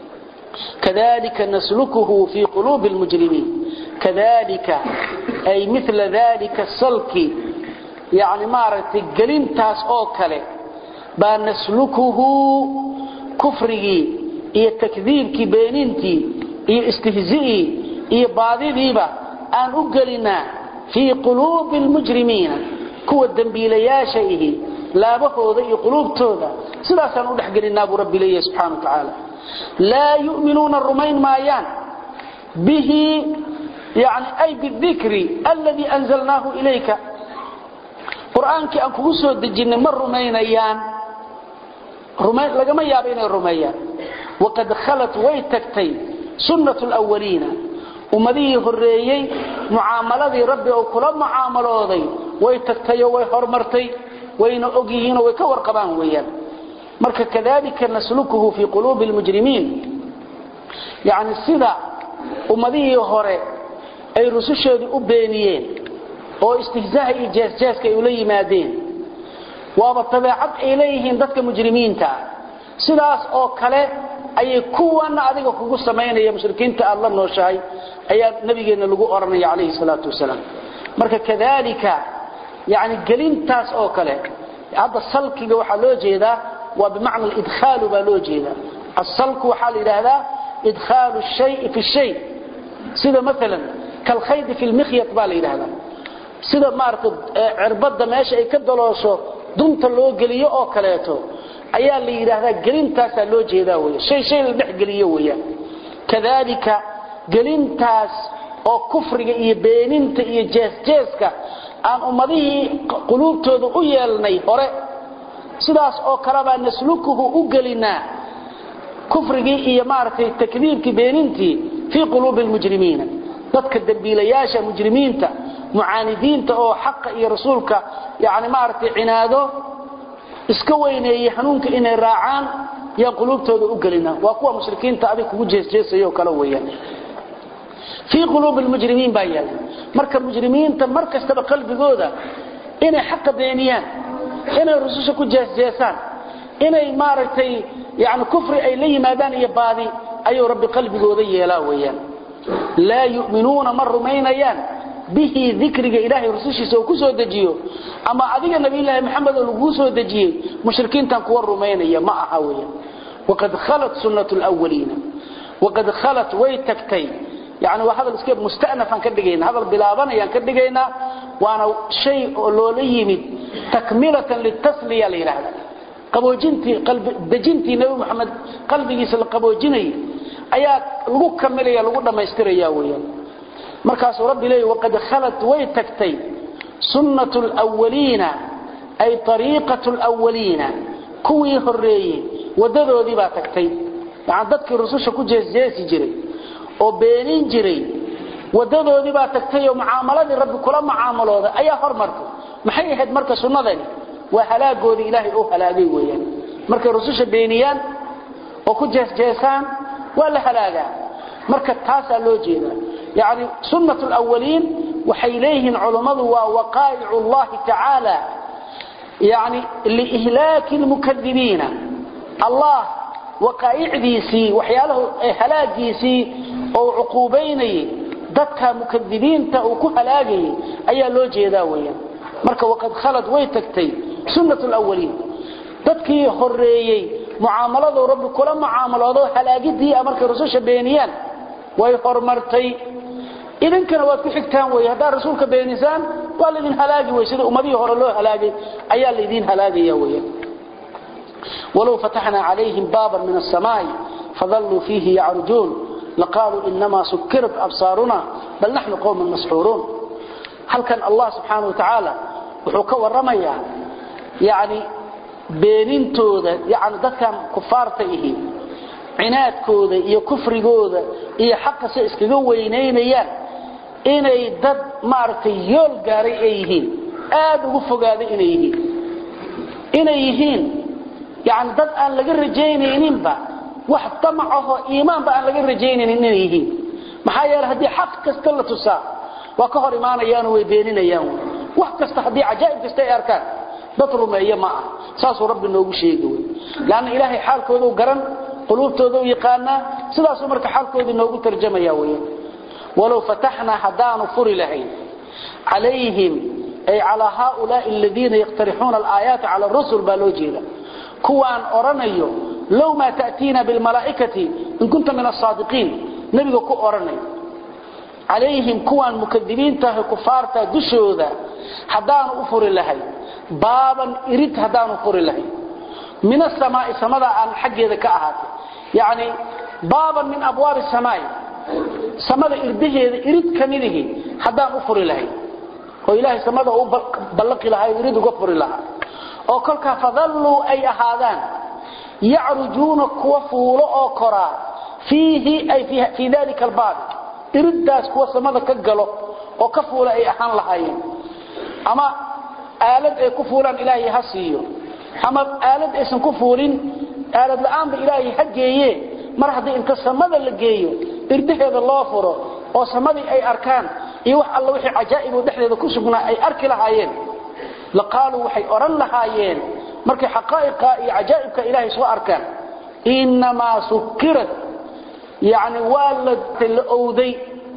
kadalika naslukuhu fi qulubi almujrimin kadalika ay mithla dhalika salki yani maarati galintaas oo kale ba naslukuhu kufrigi iyo takdiibki beeninti iyo istihzii iyo baadidiiba aan u galina fi qulubi almujrimiin kuwa dambiilayaasha ihi laabahooda iyo qulubtooda sidaas aan u dhaxgelinaa bu rabbi leeyahay subhanahu wa ta'ala la yu'minuna rumayn maayan bihi yani ay bidhikri alladhi anzalnahu ilayka quraanki aan kugu soo dejinay mar rumaynayaan رمي لما يابين الرمية وقد خلت ويتكتي سنة الأولين ومديه الرئيي معاملة ربي وكل معاملة ذي ويتكتي ويحرمرتي وين أجيهين ويكور قبان ويان مرك كذلك نسلكه في قلوب المجرمين يعني السدع ومديه هراء أي رسوشة أبينيين أو استهزاء إجاز جاز كيولي مادين وبالطبيعة إليهم ذاتك مجرمين تا سداس أو كله أي كوان أذيك كوكو سمين يا مشركين تا الله نوشاي أي نبينا لقوا أرني عليه الصلاة والسلام مرك كذلك يعني قلين تاس أو كله هذا السلك جو حلوجي ذا وبمعنى الإدخال بالوجي ذا السلك وحال هذا إدخال الشيء في الشيء سيدا مثلا كالخيط في المخيط بالي هذا sida maartay cirbada meesha ay ka daloosho dunta loo galiyo oo kaleeto ayaa la yiraahdaa gelintaas loo jeedaa way shay shay la dhex galiyo weeyaan kadalika gelintaas oo kufriga iyo beeninta iyo jees-jeeska aan ummadihi quluubtooda u yeelnay hore sidaas oo kala baa naslukuhu u gelinaa kufrigi iyo maartay takdiibki beenintii fi quluubil mujrimiin dadka dambiilayaasha mujrimiinta معاندين تأو حق إيه رسولك يعني ما أردت عناده اسكوين يحنونك إن الراعان يا قلوب تودو أقلنا وأقوى مشركين تأذيك وجهز جيس يوكالويا في قلوب المجرمين بايان مركب المجرمين تمركز تبقى قلب جودة إن حق بينيان إن الرسول كو جيس جيسان إن مارتي يعني كفر أي لي مادان يبادي أي رب قلب جودة يلاويا لا يؤمنون مر مينيان به ذكر إلهي رسوله سو كسو دجيو اما اديق النبي الله محمد لو سو دجيه مشركين تان كو رمينيا ما اهويا وقد خلت سنة الاولين وقد خلت ويتكتي يعني وهذا الاسكيب مستأنفا كدغينا هذا البلابن يان كدغينا وانا شيء لو ليمد تكمله للتسليه لله قبوجنتي قلب دجنتي نبي محمد قلبي سل قبوجني ايا لو كمليا لو دمهستريا ويان مركز ربي لي وقد خلت ويتكتي سنة الأولين أي طريقة الأولين كوي هري ودذو دي باتكتي يعني ذاتك الرسول كو جيسي جري وبينين جري ودذو دي باتكتي ومعاملات ربي كل معاملات أي هرمرك محي هاد مركز سنة ذي وحلاقه دي إلهي أو حلاقه ويان مركز الرسول بينيان وكو جيس جيسان ولا حلاقه مركز تاسع لو جيدا يعني سنة الأولين وحيليه علماء ووقائع الله تعالى يعني لإهلاك المكذبين الله وقائع ديسي وحياله هلاك ديسي أو عقوبيني ذاتك مكذبين تأوكو هلاقي أي لوجه داويا مركا وقد خلت ويتكتي سنة الأولين ذاتك حريي معاملة رب كل معاملة هلاقي دي أمرك رسول شبينيان ويحرمرتي إذن كان وادكو حكتان وي هذا رسولك بينسان وقال لذين هلاقي ويسيد أمديه هر الله هلاقي أيال لذين هلاقي يوي ولو فتحنا عليهم بابا من السماء فظلوا فيه يعرجون لقالوا إنما سكرت أبصارنا بل نحن قوم مسحورون هل كان الله سبحانه وتعالى وحوكا والرمية يعني بينين تودا يعني ذكا كفارته عناد كودا iyo kufrigooda iyo xaq si iskaga weyneynayaan inay dad maartay yool gaaray ay yihiin aad ugu fogaaday inay yihiin inay yihiin yaani dad aan laga rajeynaynin ba wax tamacaho iimaan ba aan laga rajeynaynin inay yihiin maxaa yeelay hadii xaq kasta la tusaa waa ka hor imaanayaan way beeninayaan wax kasta hadii ajaa'ib kasta ay arkaan dad rumeeyo ma ah saas rabbi noogu sheegay laana ilaahay xaalkooda u garan قلوبتوده يقانا سداس marka xalkoodi noogu tarjamaya weey walaw fatahna hadaan furi lahayn عليهم أي على هؤلاء الذين يقترحون الآيات على الرسل بالوجيدة كوان أرنيو لو ما تأتينا بالملائكة إن كنت من الصادقين نبيك كو أرني عليهم كوان مكذبين تاه كفار تاه دشوذا hadaan furi lahayn baaban irid hadaan furi lahayn من السماء سماء عن حقيقة كأهاتي يعني بابا من أبواب السماء سماء إرده إرد كميره حتى أفر له وإلهي سماء بلق لها يريد أفر لها وكلك فظلوا أي أهادان يعرجون كوفول أو كرا فيه أي في, في ذلك الباب إرداس كوا سمدا كجلو أو كفول أي أحان لهاين أما آلد أي كفولان إلهي هسيو أما آلد أيسن كفولين آلد الآن بإلهي حقيقي مرحدي انت سمدا لقيو إرده هذا الله فره أو سمدي أي أركان يوح الله وحي عجائب ودحل هذا كسبنا أي أركي لهاين لقالوا وحي أرن لهاين مركي حقائق عجائب كإلهي سواء أركان إنما سكرت يعني والد الأودي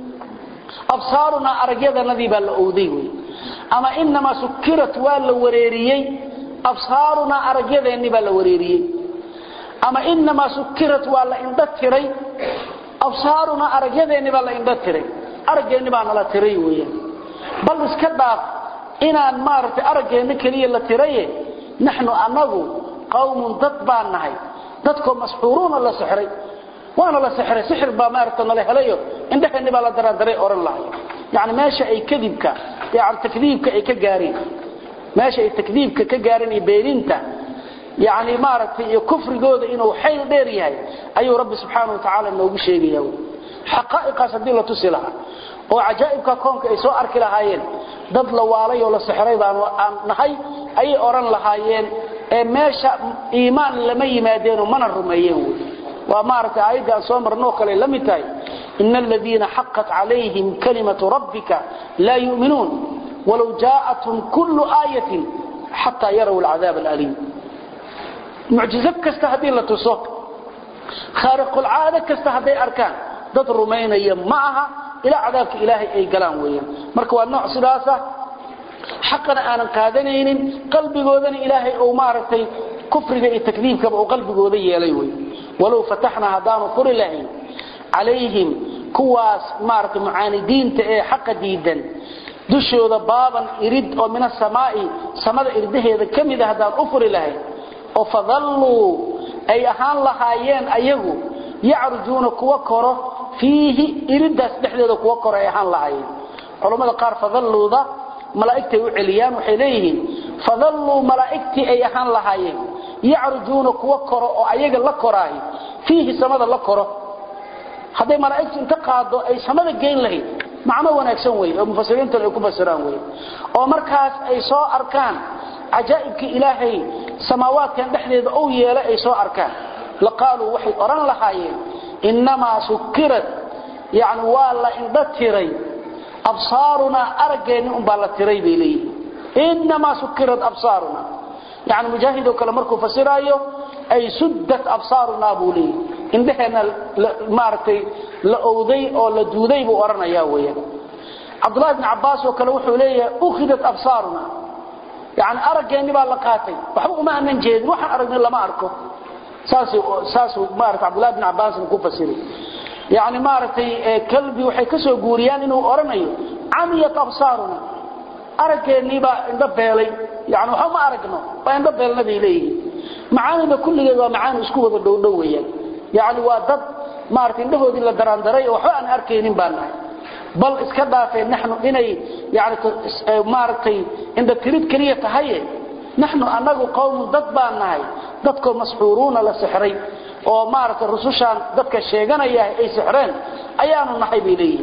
أبصارنا أرجيدا نذيب الأودي أما إنما سكرت والد وريريي أبصارنا أرجيدا نذيب الوريريي أما إنما سكرت والد إندتري أبصارنا أرجيدا نذيب الإندتري أرجيدا نذيب التري بل اسكدف إنا مارت أرجيدا نكري التري نحن أنه قوم ضدبان نهي ضدكم مسحورون الله سحري وانا لا سحر سحر با مارتنا له هليو indhaxani baa la daradaray oran lahay yaani meesha ay kadibka yaani takdiibka ay ka gaareen meesha ay takdiibka ka gaareen ee beerinta yaani maartay iyo kufrigooda inuu xeel dheer yahay ayuu rabbi subhanahu wa ta'ala noogu sheegayaa xaqaa'iqaas hadii la tusi lahaa oo ajaa'ibka koonka ay soo arki lahaayeen dad la waalay oo la sixray baan nahay ay oran lahaayeen ee meesha iimaan lama yimaadeen oo mana rumeeyeen ومارك آيات أصومر نوكل لمتاي إن الذين حقت عليهم كلمة ربك لا يؤمنون ولو جاءتهم كل آية حتى يروا العذاب الأليم معجزة كاستهدين لتصوت خارق العادة كاستهدين أركان ضد الرومين معها إلى عذابك إلهي أي قلام ويا مركوا النوع سلاسة حقنا أنا قادنين قلبي قودن إلهي أو مارتي كفر التكذيب كبه قلبي قودي يليوي ولو فتحنا هدان فر الله عليهم كواس مارت معاندين تاي حق ديدا دشودا بابا يريد او من السماء سمد اردهيدا كميده هدان افر الله او فظلوا اي اهان لهايين ايغو يعرجون كوا كره فيه يريدس دخليدا كوا كره اي اهان لهايين علماء قار فظلوا ذا ملائكته وعليان وحيلين فظلوا ملائكتي اي اهان لهايين يعرجون كوا كره او ايغا لا كراي فيه سمده لا كره haday malaa'iktu inta qaado ay samada geyn lahayd macna wanaagsan way oo mufasiriinta ay ku basiraan way oo markaas ay soo arkaan ajaa'ibka ilaahay samaawaadkan dhaxdeeda oo yeela ay soo arkaan laqaalu waxay oran lahaayeen inma sukirat yaani wala inda tiray absaaruna argeeni um baa la tiray beelay inma sukirat absaaruna يعني مجاهد وكلا مركو فسرايو أي سدت أبصارنا بولي إندهنا مارتي لأوذي أو لدودي بورنا ياويا عبد الله بن عباس وكلا وحو ليه أخذت أبصارنا يعني أرقى أني باللقاتي وحبوا ما أن نجيد وحن أرقنا لما أركو ساسو ساسو مارت عبد الله بن عباس نكو فسري يعني مارتي كلبي وحيكسو قوريان إنه أرنيو عميت أبصارنا أرقني با إنده بيلي يعني وحو ما أرقنا وإنده بيلنا بيليه معاني كل جوا معاني اسكوه دو دويا يعني وادد مارت إنده دي لدران دري وحو أن أركينين بانا بل اسكدا في نحن إني يعني مارتي إنده تريد كريه تهيه نحن أنه قوم ضد بانا ضدكم مسحورون لسحري ومارت الرسوشان ضدك الشيغان أي سحرين أيانو نحي بيليه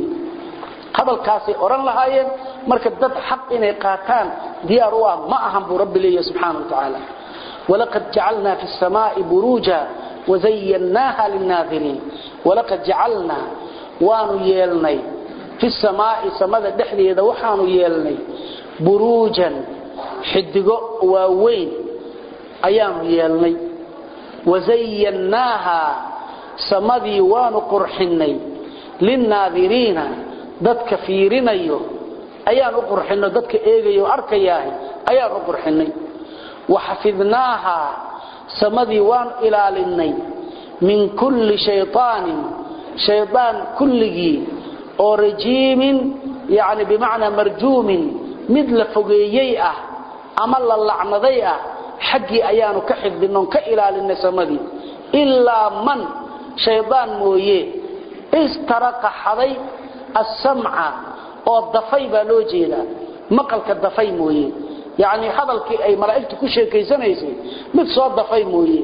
قبل كاسي أوران لهايين marka dad xaq inay qaataan diyaar u ah ma ahan buu rabbi leeyahay subhanahu wa ta'ala walaqad ja'alna fis samaa'i buruja wa zayyanaha lin-naadhirin walaqad ja'alna wa nu yeelnay fis samaa'i samada dhaxdeeda waxaanu yeelnay burujan xidigo waaweyn ayaanu yeelnay wa zayyanaha samadii waanu qurxinay lin-naadhirina dadka fiirinayo ayaan u qurxinay dadka eegayo arkayahay ayaan u qurxinay وحفظناها سمدي وان إلاليني من كل شيطان شيطان كله أو رجيم يعني بمعنى مرجوم مثل فقييئة أمال اللعنضيئة حقي أيانو كحفظنون كإلاليني سمدي إلا من شيطان مويه استرق حضي السمع أو الضفي بالوجينا مقلك الضفي مويه يعني حضلك أي ملائكة كل شيء كيسانيسي متصاد ضفي مويه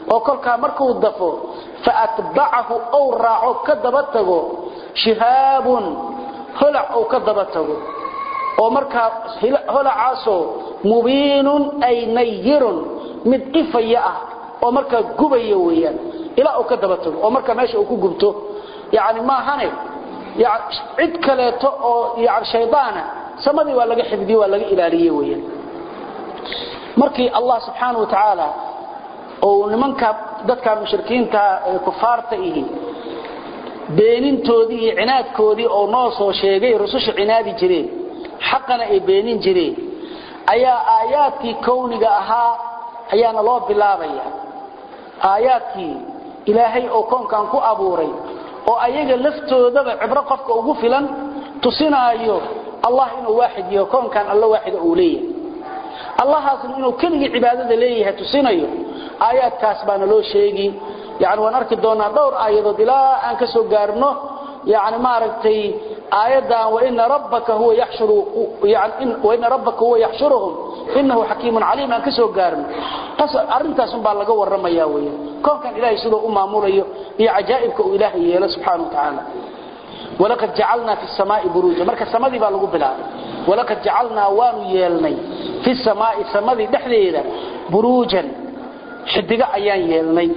oo kolka markuu dafo faatba'ahu aw raaco kadabatago shihaabun hula oo kadabatago oo marka hulacaaso mubiinun ay nayrun mid ifaya ah oo marka gubayo weeyaan ila oo kadabatago oo marka meesha uu ku gubto yaani ma hane yaani cid kaleeto oo yaani shaydaana samadii waa laga xifdiyo waa laga ilaaliyo weeyaan markii Allah subhanahu wa ta'ala oo nimanka dadka mushrikiinta ee kufaarta ihi beenintoodii iyo cinaadkoodii oo noo soo sheegay rususha cinaadi jireen xaqana ay beenin jireen ayaa aayaadkii kowniga ahaa ayaana loo bilaabaya aayaadkii ilaahay oo koonkan ku abuuray oo ayaga laftoodaba cibro qofka ugu filan tusinaayo Allah inuu waahid yahay koonkan Allah waahid uu leeyahay الله إنه كل عبادة ليه تسينيه آيات كاسبان لو شيء يعني ونرك دونا دور آيات دلا أنك سجارنه يعني ما ركتي آيات وإن ربك هو يحشر يعني إن وإن ربك هو يحشرهم إنه حكيم عليم أنك سجارنه قص أرنت سبحان الله جور رمياوي كم كان إلهي سلو أم موليه بعجائبك إلهي سبحانه وتعالى ولقد جعلنا في السماء بروجا مركز السماء دي بالغو بلا ولقد جعلنا وانو يلني في السماء السماء دي دخليده بروجا حدقه ايان يلني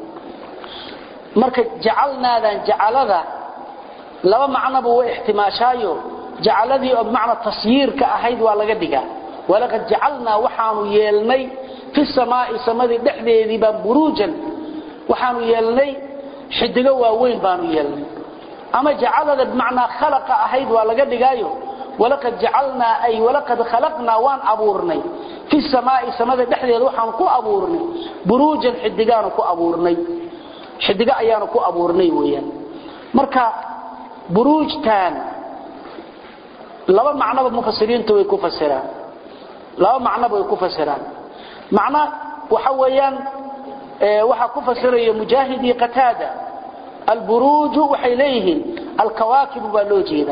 مركز جعلنا ذا جعلذا لو معنى بو احتماشايو جعلذي بمعنى تصيير كاهيد وا لغا دغا ولقد جعلنا وحانو يلني في السماء السماء دي دخليدي با بروجا وحانو يلني حدقه واوين بانو يلني أما جعل هذا بمعنى خلق أحيد ولا قد جايو ولقد جعلنا أي ولقد خلقنا وان أبورني في السماء السماء دحدي روحان كو أبورني بروجا حدقان كو أبورني حدقا أيان كو أبورني ويان مركا بروج تان لو معنى بمفسرين توي كفسران لو معنى بكفسران معنى وحويان اه وحا كفسري مجاهدي قتاده البروج وحيليه الكواكب بالو جيدا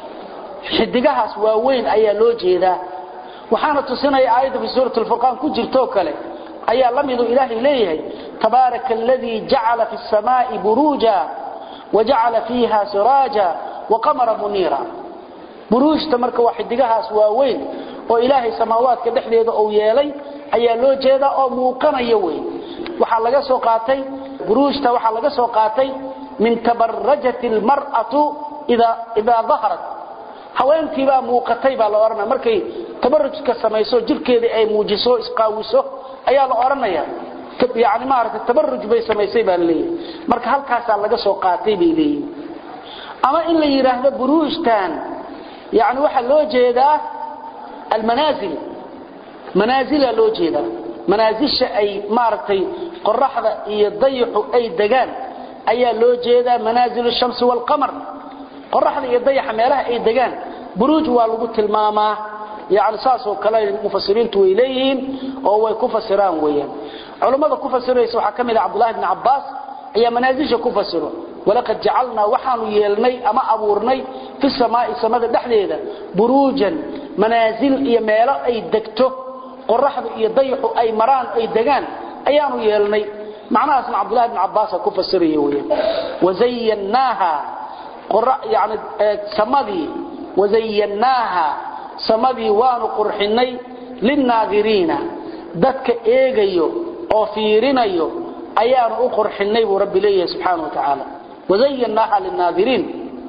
حدقهاس واوين ايا لو جيدا وحانا تصنعي آية في سورة الفرقان كجرتو كله ايا لمدو إلهي ليه تبارك الذي جعل في السماء بروجا وجعل فيها سراجا وقمر منيرا بروج تمرك وحدقهاس واوين وإلهي سماوات كدحليد او يالي ايا لو جيدا او موقنا يوين وحا لغا سو قاتي بروجتا وحا لغا سو قاتي من تبرجة المرأة إذا إذا ظهرت haweentii baa muuqatay baa la oranaa markay tabarrujka sameeyso jirkeeda ay muujiso isqaawiso ayaa la oranayaa yaani ma aragtay tabarruj bay sameysay baa leeyahay marka halkaas laga soo qaatay bay leeyahay ama in la yiraahdo buruujtan yaani waxa loo jeedaa almanazil manazil loo jeedaa manazisha ay ma aragtay qorraxda iyo dayixu ay degaan ayaa loo jeedaa manazil ash-shams wal qamar qorraxda iyo dayaxa meelaha ay degaan buruuj waa lagu tilmaamaa yaani saasoo kale mufassiriintu way leeyihiin oo way ku fasiraan weeyaan culimada ku fasiraysa waxa kamid ah Abdullah ibn Abbas ayaa manazisha ku fasiro walaqad ja'alna waxaanu yeelnay ama abuurnay fi samaa'i samada dhaxdeeda buruujan manazil iyo meelo ay degto qorraxda iyo dayaxu ay maraan ay degaan ayaanu yeelnay macnaasna Abdullah ibn Abbas ku fasiraya weeyaan wazayyanaha قرأ يعني سمدي وزيناها سمدي وانو قرحني للناظرين ددك ايغيو او فيرينيو ايان او قرحني رب ليه سبحانه وتعالى وزيناها للناظرين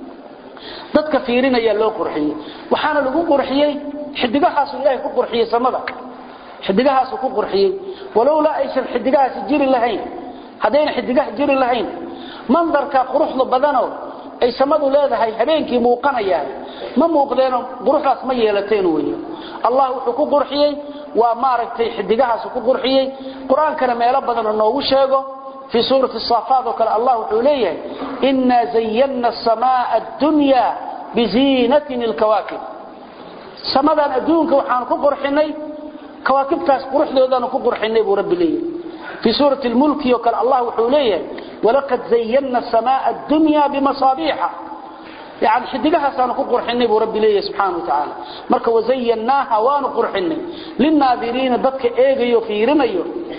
ددك فيرينيا لو قرحي waxaana lagu qurxiyay xidigahaas Ilaahay ku qurxiyay samada xidigahaas ku qurxiyay walawla aysan xidigahaas jiri lahayn hadayna xidigaha jiri lahayn mandarka quruxda badano ay samadu leedahay habeenkii muuqanayaan ma muuqdeeno quruxdaas ma yeelateen weeyo Allah wuxuu ku qurxiyay waa maaragtay xidigahaas ku qurxiyay quraankana meelo badan noogu sheego fi suurati as-saafat kala Allah wuxuu leeyahay inna zayyana as-samaa ad-dunya bizinatin al-kawaakib samadan adduunka waxaan ku qurxinay kawaakibtaas quruxdoodana ku qurxinay buu rabbi leeyahay في سورة الملك يقول الله وحوليه ولقد زينا السماء الدنيا بمصابيح يعني حدقها سنقر حني برب ليه سبحانه وتعالى مركا وزيناها ونقر حني للناظرين ضدك ايغيو فيرنيو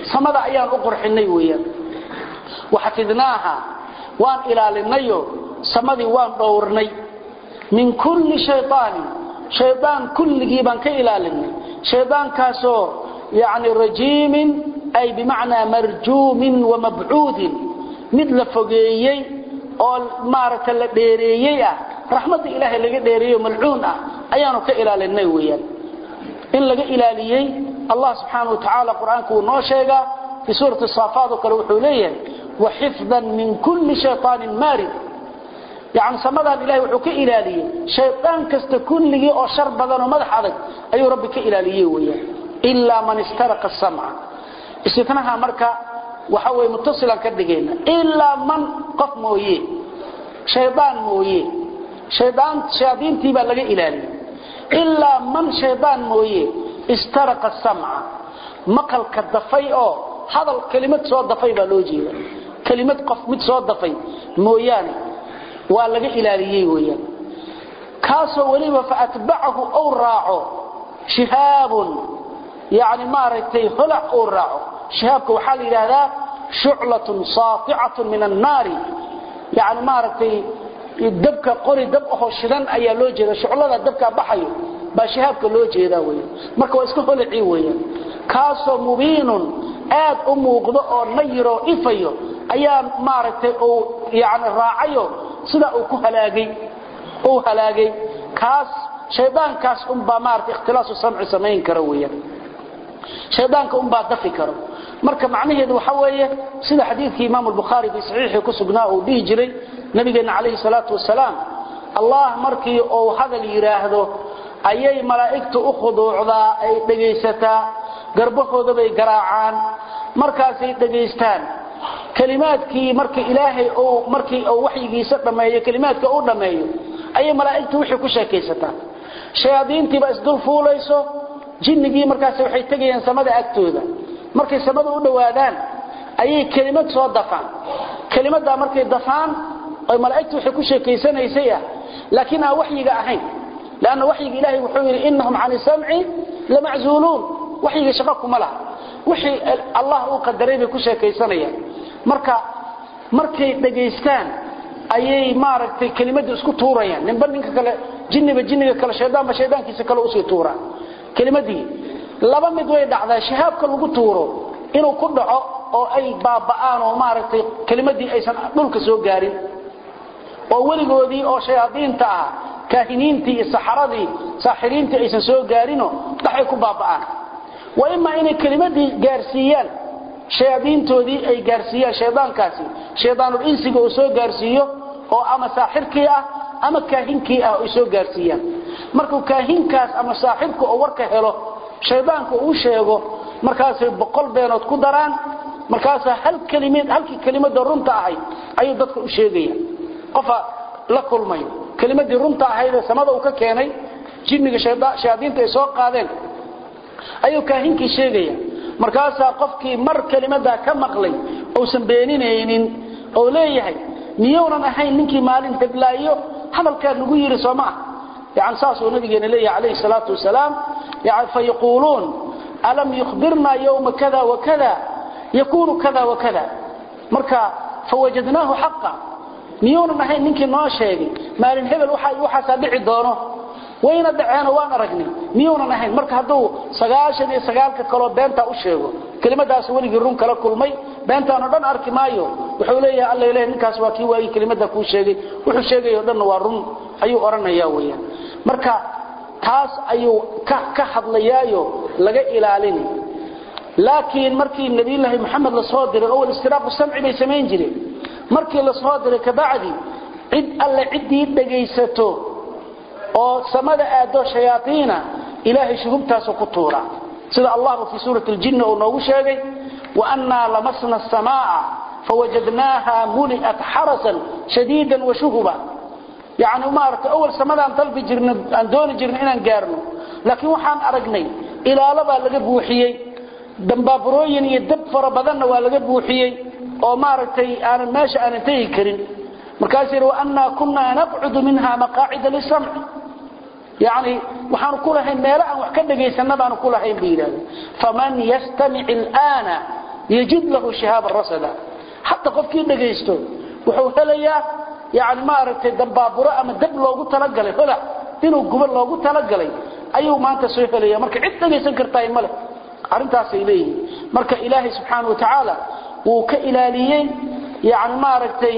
samada ayaan u qurxinay weeyaan waxafidnaaha waan ilaalinayo samadii waan dhowrnay min kulli shaytaan shaytaan kulligii baan ka ilaalinay shaytaan kaasoo yaani rajiimin ay bimaana marjuumin wa mab'uudin mid la fogeeyay oo maarata la dheereeyay ah raxmada ilaahay laga dheereeyo malcuun ah ayaanu ka ilaalinay weeyaan in laga ilaaliyay Allah subhanahu wa ta'ala quraanku noo sheega fi suurati safaad kale wuxuu leeyahay wa hifdhan min kulli shaytaanin maarid يعني سمدان إلهي وحكي إلاليه شيطان كست كله أو شر بدن ومدح عدد أي ربك إلاليه وياه إلا من استرق السمع استثناها مركة وحوي متصلا كدقين إلا من قف مويه شيطان مويه شيطان شياطين تيبا لغا إلاليه إلا من شيطان مويه استرق السمع مقل كالدفاي أو هذا الكلمة سوى الدفاي بالوجيه كلمة قف مت سوى الدفاي موياني waa laga ilaaliyay weeyaan kaasoo waliba faatba'ahu aw raaco shihaabun yaani maaratay hula aw raaco shihaabku waxa la yiraahdaa shu'latun saati'atun min an-nar yaani maaratay dabka qori dab oo shidan ayaa loo jeedaa shu'lada dabka baxayo ba shihaabka loo jeedaa weeyaan marka waa isku hulci weeyaan kaasoo mubiinun aad u muuqdo oo nayro ifayo ayaa maaratay oo yaani raacayo sida uu ku halaagay oo halaagay kaas shaydaan kaas um ba maartay ikhtilaasu samci sameyn karo weeyaan shaydaanka um ba dafi karo marka macnaheedu waxa weeye sida xadiiskii imaam al-bukhari bi sahihi ku sugnaa oo dhigi jiray nabigeena kaleey salaatu wasalaam allah markii oo hadal yiraahdo ayay malaa'iktu u khuduucdaa ay dhageysataa garbahooda bay garaacaan markaas ay dhageystaan kalimaadkii markii ilaahay oo markii oo waxyigiisa dhameeyo kalimaadka uu dhameeyo ay malaa'iktu wixii ku sheekaysataa shayaadiintii ba isdul fuulayso jinnigii markaas waxay tagayeen samada agtooda markay samada u dhawaadaan ayay kalimad soo dafaan kalimada markay dafaan ay malaa'iktu waxay ku sheekaysanaysay laakiin aan waxyiga ahayn laana waxyiga ilaahay wuxuu yiri innahum 'ani sam'i la ma'zulun waxyiga shaqo ma laha wixii Allah uu qadaray ku sheekaysanayaan marka markay dhageystaan ayay maaragtay kalimada isku tuurayaan ninba ninka kale jinniba jinniga kale shaydaan ba shaydaankiisa kale u sii tuura kalimadii laba mid way dhacdaa shahaabka lagu tuuro inuu ku dhaco oo ay baaba'aan oo maaragtay kalimadii aysan dhulka soo gaarin oo waligoodii oo shayaadiinta ah kaahiniintii saxaradii saaxiriintii aysan soo gaarino dhaxay ku baaba'aan وإما إن كلمة جارسيان شياطين تودي أي جارسيان شيطان كاسي شيطان الإنس يسوع جارسيه أو أما ساحر كيا أما كاهن كيا يسوع جارسيان مركو كاهن كاس أما ساحر كو أو ورك هلو شيطان كو وشيءه مركز بقلب بينات كدران مركز هل كلمة هل كلمة درمت أهي أي ضد وشيء قفا لكل ماي كلمة درمت أهي إذا سماه وككيني جن شيطان شياطين تيسوق قادين ayuu kaahinkii sheegaya markaas qofkii mar kalimada ka maqlay oo san beeninaynin oo leeyahay niyoonan ahayn ninkii maalin taglaayo hadalka lagu yiri Soomaa yaani saasoo nabigeena leeyahay alayhi salatu wasalaam yaani fayqulun alam yukhbirna yawma kada wa kada yakunu kada wa kada marka fawajadnahu haqqan niyoonan ahayn ninkii noo sheegay maalin hebel waxa waxa sabici doono wayna dhaceen waan aragnay miyuuna ahayn marka haduu sagaashan iyo sagaal ka kala beenta u sheego kelimadaas waligi run kala kulmay beentaana dhan arki maayo wuxuu leeyahay alla ilaahay ninkaas waa kii waayay kelimada ku sheegay wuxuu sheegay dhan waa run ayuu oranayaa weeyaan marka taas ayuu ka ka hadlayaayo laga ilaalin laakiin markii nabiyullaahi maxamed la soo diray oo istiraaqu samci bay sameyn jireen markii la soo diray ka bacdi cid alla cidii dhageysato oo samada aado shayaatiina ilaahay shubtaas ku tuura sida Allah fi suurati al-jinn oo noogu sheegay wa anna lamasna as-samaa fawajadnaha muli'at harasan shadiidan wa shuhuba yaani maarta awal samadan dalbi jirna aan dooni jirna inaan gaarno laakiin waxaan aragnay ilaalaba laga buuxiyay dambabrooyin iyo dab fara badan waa laga buuxiyay oo maartay aan meesha aan intay karin markaas yiri wa anna kunna naq'udu minha maq'ida lis-sam' يعني وحن كلها ميلا wax ka dhageysana baan kulahayn biirada faman yastami' al'ana يجد له شهاب الرصد حتى قف كي دغيستو wuxuu helayaa yaani ma aragtay dambaaburo ama dab loogu talagalay hola inuu gubal loogu talagalay ayuu maanta soo helaya marka cid dhageysan kartaa in male arintaas ay leeyihiin marka ilaahi subhanahu wa ta'ala uu ka ilaaliyay yaani ma aragtay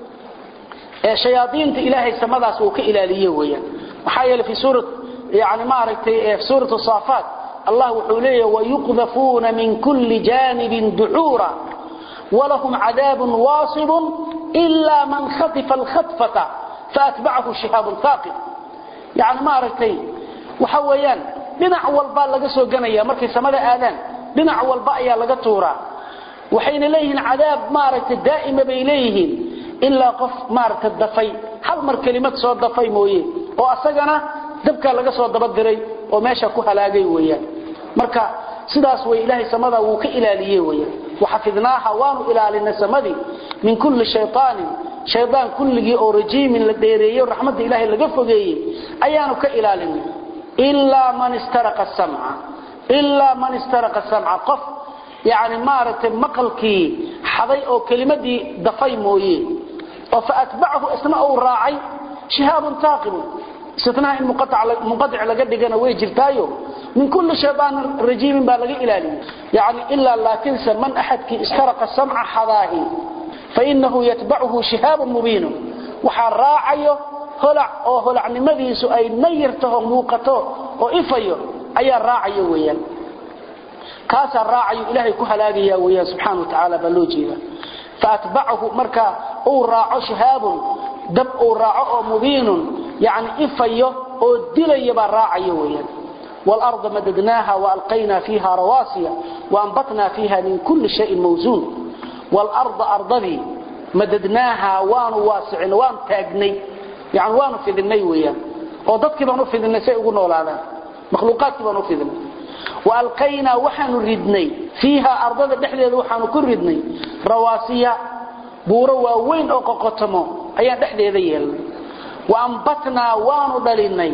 ee shayaadiinta ilaahi samadaas uu ka ilaaliyay weeyaan waxa yeelay fi suurad yaani ma aragtay ee suuratu saafat Allah wuxuu leeyahay wa yuqdafuna min kulli janibin duhura ولهم عذاب واصب إلا من خطف الخطفة فأتبعه شهاب ثاقب يعني ما رأيتي وحويان بنع والباء لقى سوقنيا مركي سمد آذان بنع والباء يا لقى تورا وحين إليهن عذاب ما رأيت دائما بإليهن إلا قف ما رأيت الدفي هل مر كلمة صوت دفي مويه وأسقنا دبكا لقى صوت دبدري وماشا كوها لاقي وياه مركا sidaas way ilaahay samada uu ka ilaaliyay weeyaan waxafidnaaha waanu ilaalina samadi min kulli shaytaan shaytaan kulligi oo rajiimin la dheereeyo rahmada ilaahay laga fogeeyay ayaanu ka ilaalinay illa man istaraqa as-sam'a illa man istaraqa as-sam'a qaf yaani maarata maqalki xaday oo kalimadii dafay mooyee oo faatba'ahu isma'u raa'ay shihabun taqib استثناء المقطع منقطع لقد جنا ويجرتايو من كل شيطان رجيم بالغ إلهي يعني إلا لكن من أحد كي استرق السمع حضاه فإنه يتبعه شهاب مبين وحراعيه هلع أو هلع نمذيس أي نيرته موقته وإفيه أي الراعي ويا كاس الراعي إلهي كهلاقي ويا سبحانه وتعالى بلوجيه فأتبعه مركا أو راع شهاب دب أو راع مبين يعني إفيه أو دلي براعي ويان والأرض مددناها وألقينا فيها رواسي وأنبتنا فيها من كل شيء موزون والأرض أرضي مددناها وان واسع وان تاجني يعني وان في ذني ويان وضدك بانو في ذني سيقولنا ولا هذا مخلوقات بانو في ذني وألقينا وحن ردني فيها أرض دحلي وحن كل ردني رواسي بوروا وين أو قطمو أيان دحلي ذي وأنبتنا وانو دليني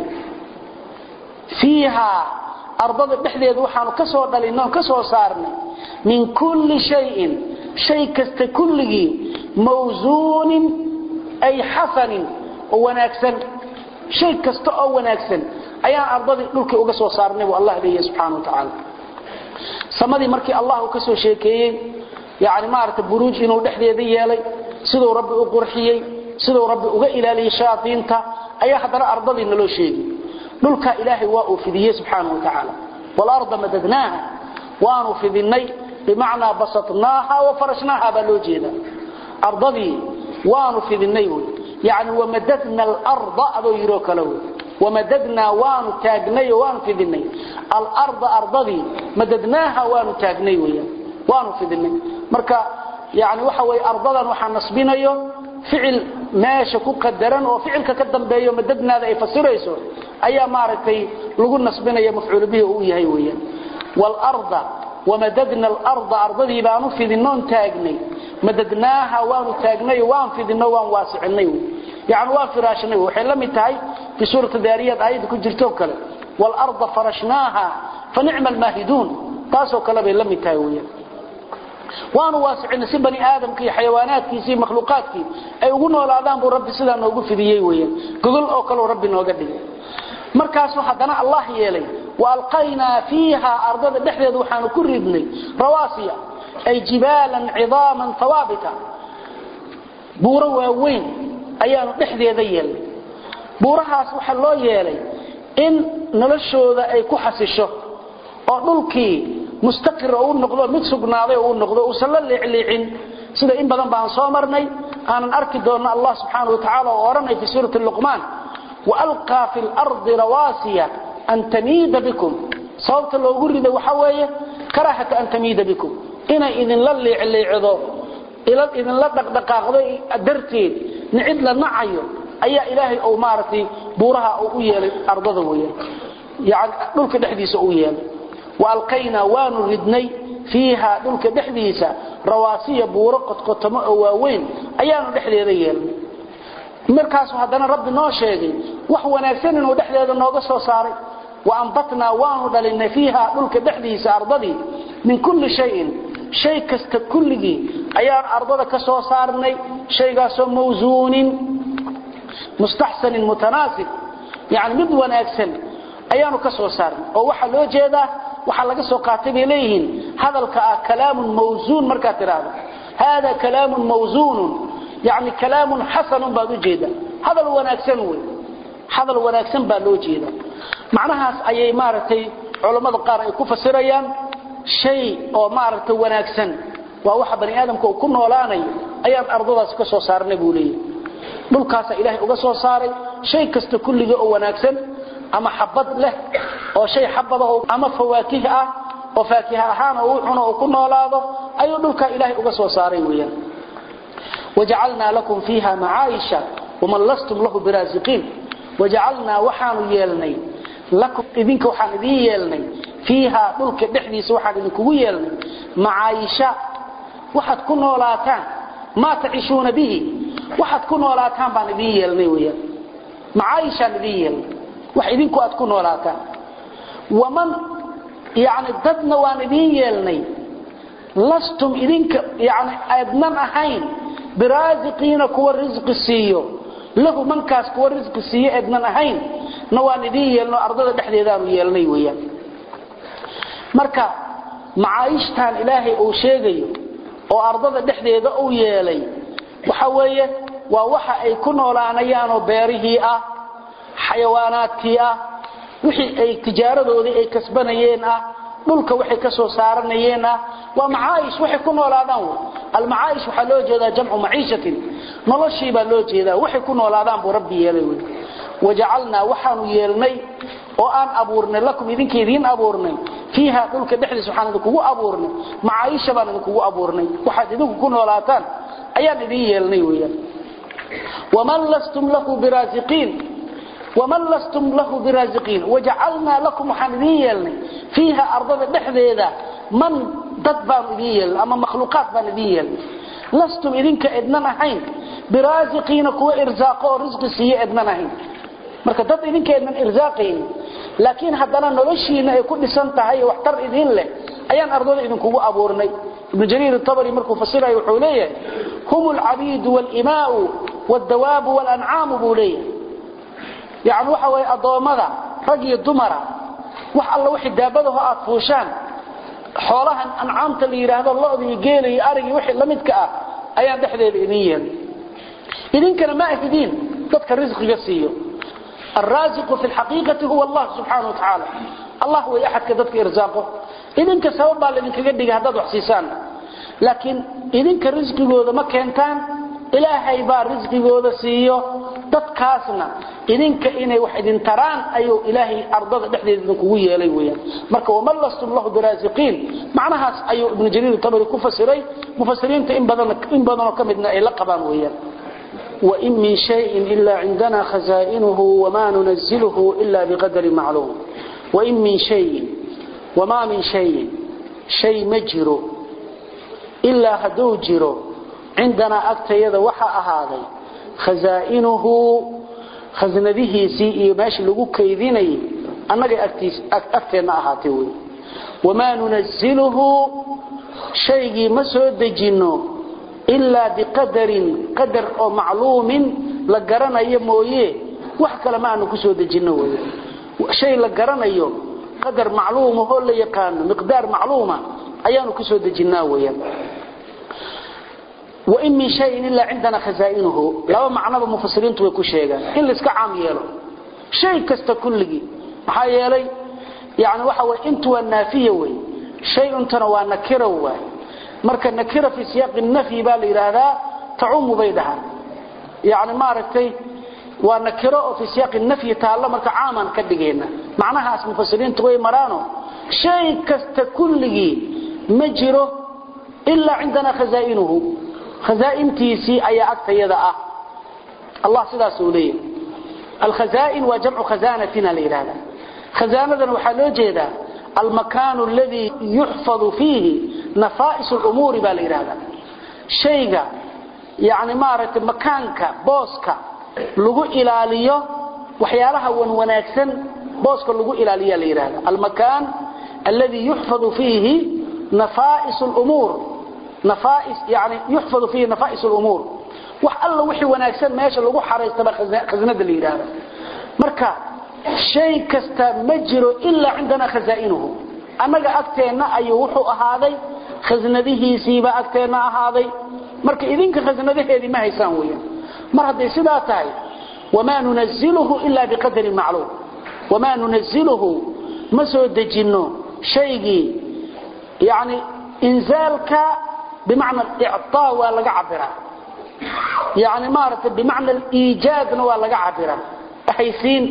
فيها أرض بحديد وحانو كسو دلينو كسو صارني من كل شيء شيء كست كله موزون أي حسن وناكسن شيء كست أو وناكسن أيان أرض لك وكسو صارني والله لي سبحانه وتعالى سمدي مركي الله كسو شيكيين يعني ما أردت بروج إنو بحديد يالي سيدو ربي أقرحيي sidoo rabbi uga ilaaliyo shayaatiinta ayaa hadana ardadii naloo sheegay dhulka ilaahay waa uu fidiyay subhanahu wa ta'ala wal arda madadnaha waanu fidinay bimaana basatnaha wa farashnaha baloojeeda ardadii waanu fidinay yaani wamadadna al arda adoo yiro kale wamadadna waanu taagnay waanu fidinay al arda ardadii madadnaha waanu taagnay waanu fidinay marka yaani waxa way ardadan waxa nasbinayo فعل ماشي ku qadaran oo ficilka ka dambeeyo madadnaada ay fasirayso ayaa maartay lagu nasbinayo mafcuul bihi uu yahay weeyaan wal arda wamadadna al arda ardadii baanu fidinnoon taagnay madadnaaha waanu taagnay waan fidinno waan waasicinay yaani waa firaashnay waxay la mid tahay fi suurta daariyad ayad ku jirto kale wal arda farashnaaha fa ni'mal mahidun taasoo kale bay la mid tahay weeyaan waanu waasicin si bani aadamkii xayawaanaadkiisii makhluuqaadkii ay ugu noolaadaan buu rabbi sidaa noogu fidiyay weeyaan gogol oo kale rabbi nooga dhigay markaas hadana Allah yeelay waalqayna fiiha ardada dhexdeeda waxaanu ku ridnay rawaasiya ay jibaalan ciidaman thawabita buuro waaweyn ayaanu dhexdeeda yeelay buurahaas waxa loo yeelay in noloshooda ay ku xasisho oo dhulkii mustaqir oo noqdo mid sugnaaday oo noqdo oo sallallahu leecin sida in badan baan soo marnay aan arki doono Allah subhanahu wa ta'ala oo oranay fi suurat al-luqman wa alqa fil ardi rawasiya an tamida bikum sababta loogu riday waxa weeye karaahata an tamida bikum ina idin la leecdo ila idin la dhaqdhaqaaqdo darteed nicid la nacayo ayaa ilaahay oo maartay buuraha oo u yeelay ardada weeyaan yaani dhulka dhexdiisa oo yeelay والقينا وان ردني فيها دلك دحديسا رواسيه بورقد قطمه او واوين ayaanu dhexdeeda yeelnay markaas hadana rabbi noo sheegay wax wanaagsan inuu dhexdeeda nooga soo saaray wa anbatna waanu dhalinay fiiha dulka dhexdiisa ardadii min kulli shay shay kasta kulligi ayaan ardada ka soo saarnay shaygaas oo mawzuunin mustahsan mutanaasib yani mid wanaagsan ayaanu ka soo saarnay oo waxa loo jeedaa waxa laga soo qaatay leeyihiin hadalka ah kalaamun mawzuun marka tiraahdo hada kalaamun mawzuun yani kalaamun hasan baad u jeeda hadal wanaagsan way hadal wanaagsan baa loo jeeda macnahaas ayay maaratay culimada qaar ay ku fasirayaan shay oo maaratay wanaagsan waa waxa bani aadamku ku noolaanay ayaan ardadaas ka soo saarnay buu leeyahay dhulkaas ilaahay uga soo saaray shay kasta kulliga oo wanaagsan ama xabad leh oo shay xabada ama fawaakih ah oo faakiha ahaan oo cuno oo ku noolaado ayuu dhulka ilaahay uga soo saaray weeyaan waja'alna lakum fiha ma'aisha wama lastum lahu biraziqin waja'alna waxaanu yeelnay lakum idinka waxaan idin yeelnay fiha dhulka dhexdiisa waxaan idinku yeelnay ma'aisha waxad ku noolaataan ma taishuna bihi waxad ku noolaataan baan idin yeelnay weeyaan ma'aisha idin yeelnay wax idinku aad ku noolaataan waman yaani dadna waan idin yeelnay lastum idinka yaani aadnan ahayn biraziqina kuwa rizqi siiyo lahu mankaas kuwa rizqi siiyo aadnan ahayn na waan idin yeelno ardada dhexdeedaan yeelnay weeyaan marka macaayishtan ilaahay uu sheegayo oo ardada dhexdeeda uu yeelay waxa weeye waa waxa ay ku noolaanayaan oo beerihii ah xayawaanaadkii ah wixii ay tijaaradoodii ay kasbanayeen ah dhulka waxay ka soo saaranayeen ah waa macaayish waxay ku noolaadaan al macaayish waxa loo jeedaa jamcu maciishatin noloshii baa loo jeedaa waxay ku noolaadaan buu rabbi yeelay waja'alna waxaanu yeelnay oo aan abuurnay lakum idinkeedin abuurnay fiha dhulka dhexdiisa waxaan idinku abuurnay macaayisha baan idinku abuurnay waxa idinku ku noolaataan ayaan idin yeelnay weeyaan waman lastum lahu biraziqin ومن لستم له برازقين وجعلنا لكم حنيا فيها أرض دحديدا من دبان ديال أما مخلوقات بان ديال لستم إذنك إدننا حين برازقين كوا إرزاق ورزق سيء إدننا حين marka dad idinka idin irzaaqeen laakiin hadana noloshiina ay ku dhisan tahay waxtar idin leh ayaan ardada idin kugu abuurnay ibn jarir at-tabari markuu fasirayo wuxuu leeyahay humul abid wal imaa'u wad dawab wal an'am bulay يعني waxa way adoomada rag iyo dumara wax alla wixii daabadaha aad fuushaan xoolahan ancaamta la yiraahdo lo'dii geelay arigi wixii lamidka ah ayaan dhaxdeeda idin yeel idinkana ma ahidin dadka rizqiga siiyo الرازق في الحقيقة هو الله سبحانه وتعالى الله هو أحد كذلك إرزاقه إذنك سوابا لذنك قدق هذا حسيسان لكن إذنك رزقه هذا ما كانتان إلهي بار رزقه هذا سيئو dadkaasna idinka inay wax idin taraan ayu ilaahi ardada dhexdeeda ku yeelay weeyaan marka wama lastum lahu biraziqin macnahaas ayu ibn jarir tabari ku fasiray mufassiriinta in badan in badan oo kamidna ay la qabaan weeyaan wa in min shay'in illa indana khazainuhu wa ma nunzilu illa biqadri ma'lum wa in min shay'in wa ma min shay'in shay majru illa hadu jiro indana agtayada waxa ahaaday خزائنه خزنده سي ماشي لو كيديني انغا اكتيس اكتنا اهاتي وما ننزله شيء ما سو دجينو الا بقدر قدر او معلوم لا غرانايو مويه wax kale ma aanu ku soo dajino way shay la garanayo qadar macluum oo la yaqaan miqdaar macluuma ayaanu ku soo dajinaa weeyaan وإن من شيء إلا عندنا خزائنه لو معنى بمفسرين تويكو شيئا إلا اسكا عام يلو شيء كست كله محايا يعني وحوى انتوا النافية وي شيء تنوى نكرة وي مركا نكرة في سياق النفي بالي هذا تعوم بيدها يعني ما رتي ونكرة في سياق النفي تعالى مركا عاما كدقينا معناها اسم مفسرين توي مرانو شيء كست كله مجره إلا عندنا خزائنه خزائنتيسي أي أكتيدا أه الله سيدا سوليه الخزائن وجمع خزانتنا لإلهنا خزانة وحلو جيدا المكان الذي يحفظ فيه نفائس الأمور بالإلهنا شيئا يعني مارة مكانك بوسك لغو إلاليه وحيالها ونوناكسن بوسك لغو إلاليه لإلهنا المكان الذي يحفظ فيه نفائس الأمور نفائس يعني يحفظ فيه نفائس الأمور وحالله وحي وناكسن ماشي لغو حريص تبا خزنة اللي يراه مركا شيء كستا مجر إلا عندنا خزائنه أنك أكتنا أي وحو أهاضي خزنته سيبا أكتنا أهاضي مركا إذنك خزنته هذه ما هي سانوية مرهد سداتاي وما ننزله إلا بقدر معلوم وما ننزله مسود الجنو شيء يعني إنزالك بمعنى الإعطاء ولا عبره يعني مارت بمعنى الإيجاد ولا عبره أحيثين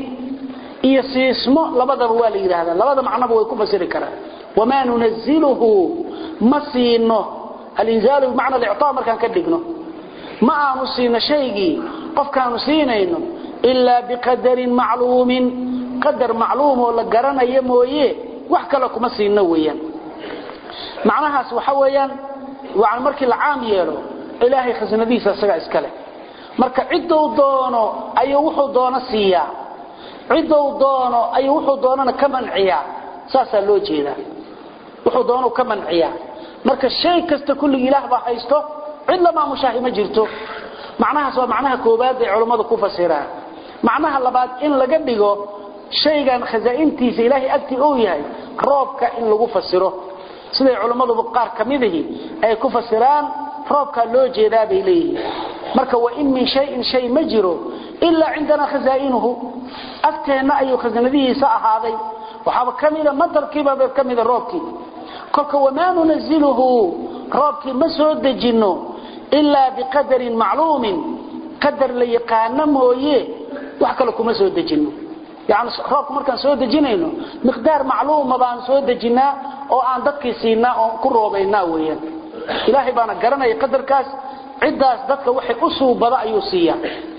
يسمو لبدا هو اللي هذا لبدا معنى بو يكون فسر كره وما ننزله مسينه الإنزال بمعنى الإعطاء ما كان كدغنو ما نسينا شيء قف كانوا سينينه إلا بقدر معلوم قدر معلوم ولا غرانيه مويه wax kale kuma siino weeyaan macnahaas waxa weeyaan waa markii la caam yeelo ilaahay khasnadiisa isaga iskale marka cidoo doono ayuu wuxuu doono siiya cidoo doono ayuu wuxuu doonana ka manciya saasa loo jeedaa wuxuu doono ka manciya marka shay kasta kulli ilaah ba haysto cid lama mushahima jirto macnahaas waa macnaha koobaad ee culimadu ku fasiraan macnaha labaad in laga dhigo shaygan khazaa'intiisa ilaahay agti oo yahay roobka in lagu fasiro sida culimadu qaar kamidii ay ku fasiraan roobka loo jeedaa bay leeyihiin marka wa in min shay'in shay majru illa indana khazaa'inuhu agteena ayu khazanadiisa ahaaday waxa kamida madarkiiba bay kamida roobkii kolka wama nunziluhu roobkii ma soo dejino illa biqadarin ma'luumin qadar la yaqaana mooye wax kale kuma soo dejino يعني روبك markaan soo dejinayno miqdaar macluum baan soo dejinaa oo aan dadkii siinaa oo ku roobaynaa weeyaan ilaahay baana garanay qadarkaas cidaas dadka waxay u soo bada ayuu siiya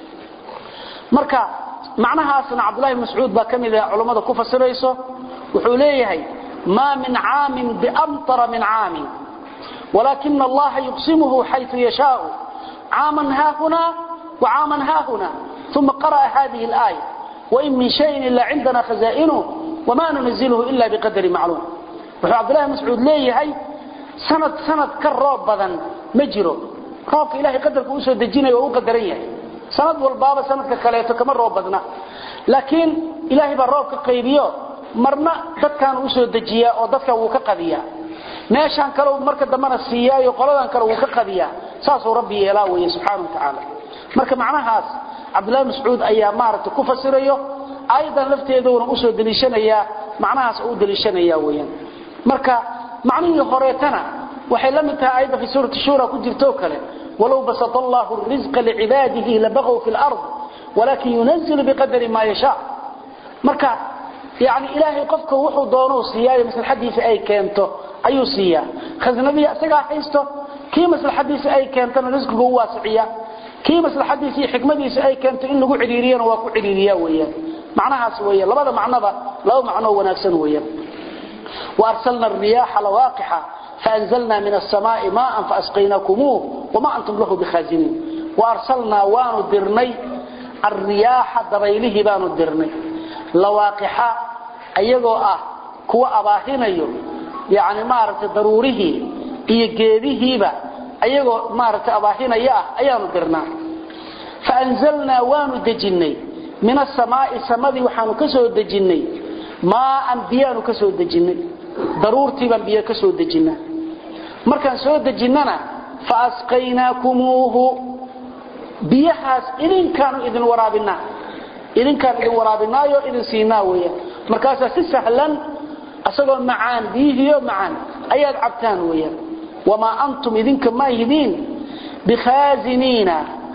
marka macnahaasna Abdullah ibn Mas'ud ba kamida culimada ku fasirayso wuxuu leeyahay ma min aamin bi amtara min aamin walakin Allah yuqsimuhu haythu yashaa aaman haahuna wa aaman haahuna thumma qara hadhihi al-ayah وإن من شيء إلا عندنا خزائنه وما ننزله إلا بقدر معلوم وحو عبد الله مسعود ليه هاي سنة سنة كالراب بدن مجره رابك إلهي قدرك أسوى دجينه وقدريه سنة والبابا سنة كالكاليته كمان راب بدنا لكن إلهي بالرابك قيبيه مرنا دad كان أسوى دجيه وددك وكقضيه ماشان كانوا مركز دمنا السياء وقلدان كانوا وكقضيه ساسوا ربي إلهي سبحانه وتعالى marka macnahaas Abdullah Mas'ud ayaa maarta ku fasirayo aydan lafteeduna u soo dalishanaya macnahaas uu dalishanaya weeyaan marka macnihi horeetana waxay la mid tahay ayda fi suurati shura ku jirto kale walaw basatallahu ar-rizqa li'ibadihi labaghaw fil ard walakin yunzilu biqadri ma yasha marka yaani ilaahi qofka wuxuu doono siiyay maslaxadiisa ay keento ayuu siiya khaznadii asaga haysto kii maslaxadiisa ay keentana rizqigu waa waasiya كي مصلحتي حكمتي اي كانت ان لو خريرينا وا ku xiriiriya weeyaan macnahaas weeyaan labada macnaba laba macno wanaagsan weeyaan وارسلنا الرياح لواقح فانزلنا من السماء ماء فاسقيناكموه وما انتم له بخازنين وارسلنا وندرني الرياح دبيله بانو درني لواقح ايغو اه كوا اباهينيو يعني مارته ضروريه iyo geedihiiba ayagoo maarta abaahinaya ayaanu dirnaa faanzalna waanu dejinay min as-samaa'i samadii waxaanu ka soo dejinay ma anbiyaanu ka soo dejinay daruurtii baan biyo ka soo dejinaa markaan soo dejinana faasqaynakumuhu biyahaas idin kaanu idin waraabina idin kaanu idin waraabinaayo idin siinaa weeyaa markaas si sahlan asagoo macaan biyo macaan ayaad cabtaan weeyaa وما أنتم إذنك ما يهدين بخازنين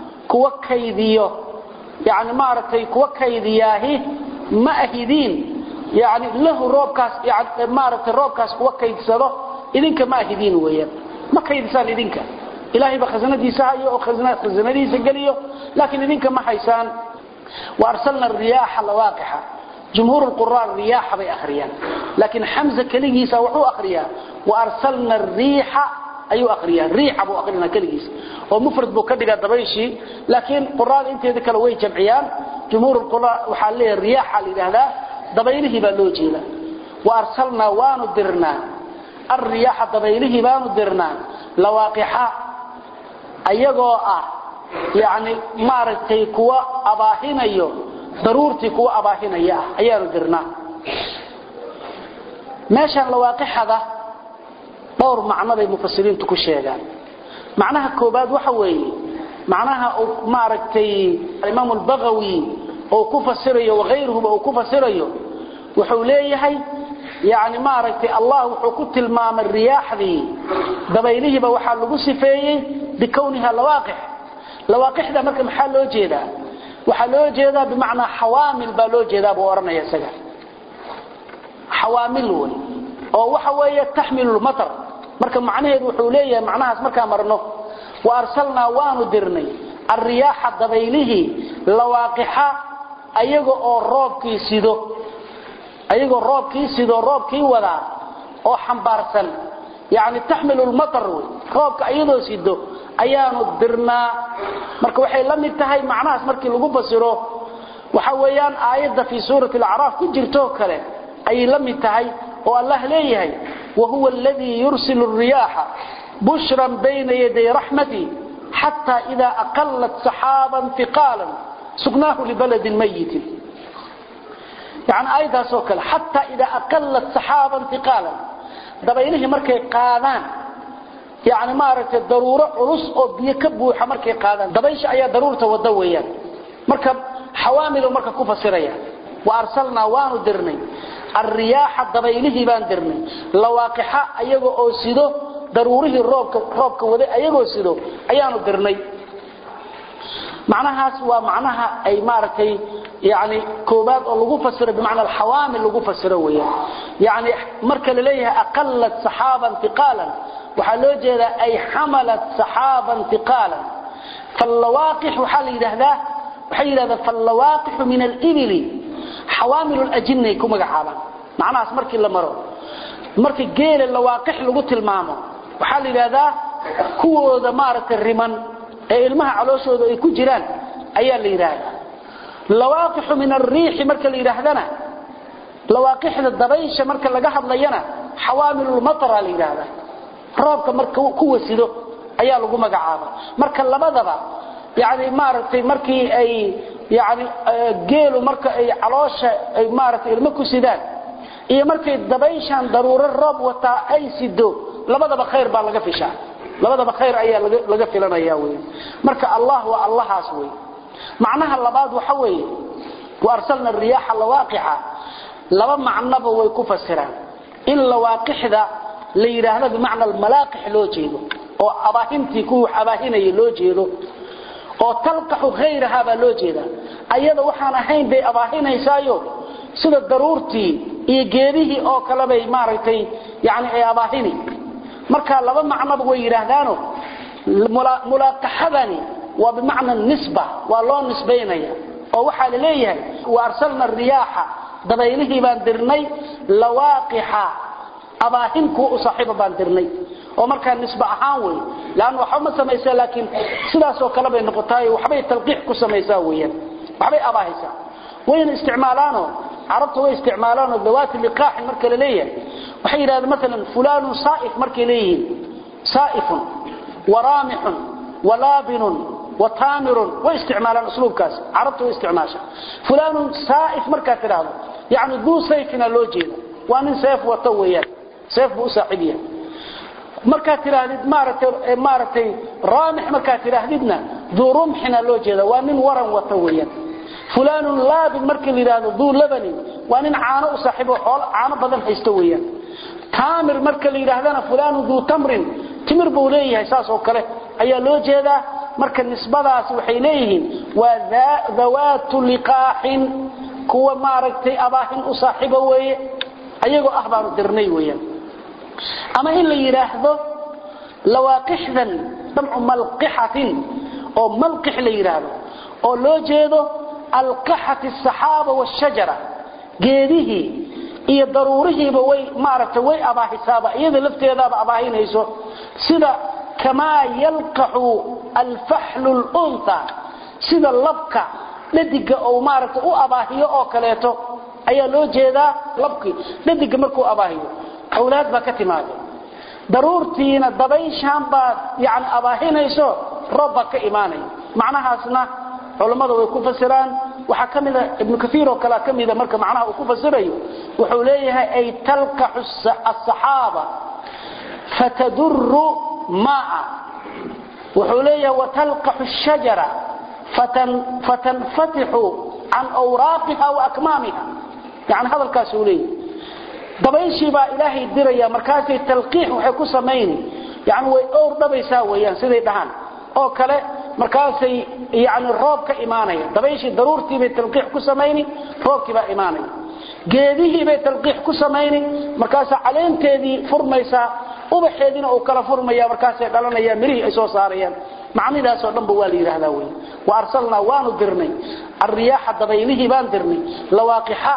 كوكيديو يعني ما رتي كوكيدياه ما أهدين يعني له روبكاس يعني ما رتي روبكاس كوكيدسده إذنك ما يهدين ويا ما كيدسان إذنك إلهي بخزنة دي ساعي أو خزنة خزنة دي سجليه لكن إذنك ما حيسان وأرسلنا الرياح لواقحة جمهور القراء الرياح بأخريان لكن حمزة كليجي سوحوا أخريان وأرسلنا الريح أي أخريان ريح أبو أخرينا كليجي ومفرد بكدقة دبيشي لكن قراء انت ذكر وي جمعيان جمهور القراء وحاليه الرياح لهذا دبيله بلوجينا وأرسلنا وندرنا الرياح دبيله بان درنا لواقح ايغو اه يعني مارتي كوا اباهينيو ضرورتي كوا اباهينيا ايان درنا ماشان لواقحده دور معنى المفسرين ku sheegaan macnaha koobaad waxa weeye macnaha maaragtay Imam al-Baghawi oo ku fasirayo waqayruhu oo ku fasirayo wuxuu leeyahay yaani maaragtay Allah wuxuu ku tilmaamay riyaaxdii dabaylihiba waxa lagu sifeeyay bikowniha lawaqih lawaqihda marka maxaa loo jeedaa waxa loo jeedaa bimaana hawaamil ba loo jeedaa boo oranaya isaga hawaamil oo waxa weeye tahmilul matar marka macnaheedu wuxuu leeyahay macnahaas marka marno wa arsalna waanu dirnay ar-riyaaha dabaylihi lawaaqiha ayaga oo roobkii sido ayaga roobkii sido roobkii wada oo xambaarsan yaani tahmilul matar roobka ayadoo sido ayaanu dirnaa marka waxay la mid tahay macnahaas markii lagu fasiro waxa weeyaan aayada fi suurati al-a'raaf ku jirto kale ay la mid tahay oo Allah leeyahay وهو الذي يرسل الرياح بشرا بين يدي رحمته حتى إذا أقلت سحابا ثقالا سقناه لبلد ميت يعني أيضا سوكل حتى إذا أقلت سحابا ثقالا دبينه مركي قادان يعني مارك الضرورة رسق بيكبوح مركي قادان دبيش أي ضرورة ودويا مركب حوامل ومركب كوفة سرية وأرسلنا وانو درني الرياح دبيله بان درني لواقحة ايغو او سيدو ضروره الروبك روبك ودا ايغو سيدو ايانو درني معناها سوا معناها اي ماركي يعني كوباد او لغو فسر بمعنى الحوامل لغو فسر ويا يعني marka leeyahay aqallat sahaban thiqalan waxa loo jeedaa ay hamalat sahaban thiqalan fallawaqih waxa la yiraahdaa waxa yiraahdaa fallawaqih min al-ibli حوامل الأجنة كما قال معناها مركي لمرو مركي جيل اللواقح لغو تلمامو وحال هذا كو دمارة الرمان اي المها علوشو اي كو جيران ايا اللي يراهدا اللواقح من الريح مركي اللي يراهدنا لواقح الدبيش مركي اللي قحض لينا حوامل المطر اللي يراهدا روبك مركي كو سيدو ايا لغو مقعابا مركي اللبادبا يعني مارتي مركي اي يعني جيلو marka ay caloosha ay maartay ilmo ku sidaan iyo markay dabayshan daruuro roob wata ay sido labadaba khayr baa laga fishaa labadaba khayr ayaa laga filanaya weey marka Allah wa Allahas weey macnaha labaad waxa weey wa arsalna ar-riyaha lawaqiha laba macnaba way ku fasiraan in lawaqixda la yiraahdo bimaana al-malaqih loo jeedo oo abaahintii ku abaahinay loo jeedo oo talqaxu ghayraha ba loo jeeda ayada waxaan ahayn bay abaahinaysayo sida daruurtii iyo geedihii oo kala bay maartay yaani ay abaahini marka laba macnaba way yiraahdaan mulaqahadani wa bimaana nisba wa loo nisbeynaya oo waxa la leeyahay wa arsalna ar-riyaha dabaylihi baan dirnay lawaqiha abaahinku u saaxiib baan dirnay oo marka nisba ahaan way laan waxa ma sameeyay laakiin sidaas oo kala bay noqotay waxbay talqiix ku sameeysaa weeyaan waxbay abaahaysa وين استعمالانه عربته way isticmaalaan dawaat liqaax marka la leeyahay waxay yiraahdaan mesela fulan saa'if marka leeyahay saa'if ورامح ولابن وتامر واستعمالان اسلوبكاس عربته استعماشه فلان سائف marka tiraahdo يعني ذو سيفنا loo jeedo waa nin sayf wato weeyaan sayf buu saaxibiya marka tiraahdo maartay maartay raamix marka tirahdidna ذو رمحنا loo jeedo waa nin waran wato weeyaan فلان لابن marka yiraahdo ذو لبن waa nin caano u saaxibo xool caano badan haysto weeyaan تامر marka yiraahdana فلان ذو تمر timir buu leeyahay saas oo kale ayaa loo jeedaa marka nisbadaas waxay leeyihiin waa dawaatu liqaahin kuwa maaragtay abaahin u saaxibo weeye ayagoo ah baan dirnay weeyaan ama in la yiraahdo lawaqihdan dam'u malqihatin oo malqih la yiraahdo oo loo jeedo alqahati as-sahaba wash-shajara geedihi iyo daruurihiiba way maaragtay way abaahisaaba iyada lafteedaaba abaahinayso sida kama yalqahu al-fahlu al-untha sida labka ladiga oo maaragtay u abaahiyo oo kaleeto ayaa loo jeedaa labki ladiga markuu abaahiyo awlaad ba ka timaado daruurtiina dabayshan baad yaani abaahinayso roob ka iimaanay macnahaasna culimadu way ku fasiraan waxa kamida ibn kathir oo kala kamida marka macnaha uu ku fasirayo wuxuu leeyahay ay talqahu as-sahaba fatadurru ma'a wuxuu leeyahay wa talqahu ash-shajara fatan fatanfatihu an awraqiha wa akmamiha يعني هذا الكاسولي دبيشي با إلهي الدرية مركاسي التلقيح وحيكو سميني يعني ويقور دبيسا ويان سيدي دهان او كلا مركاسي يعني الروب كإيماني دبيشي ضرورتي بالتلقيح كو سميني روب كبا إيماني جيديه بالتلقيح كو سميني مركاسي علين تيدي فرميسا وبحيدين او كلا فرميا مركاسي قالنا يا مريه ايسو صاريا معني ذا سؤال بوالي رهداوي وارسلنا وانو درني الرياح دبيليه بان درني لواقحة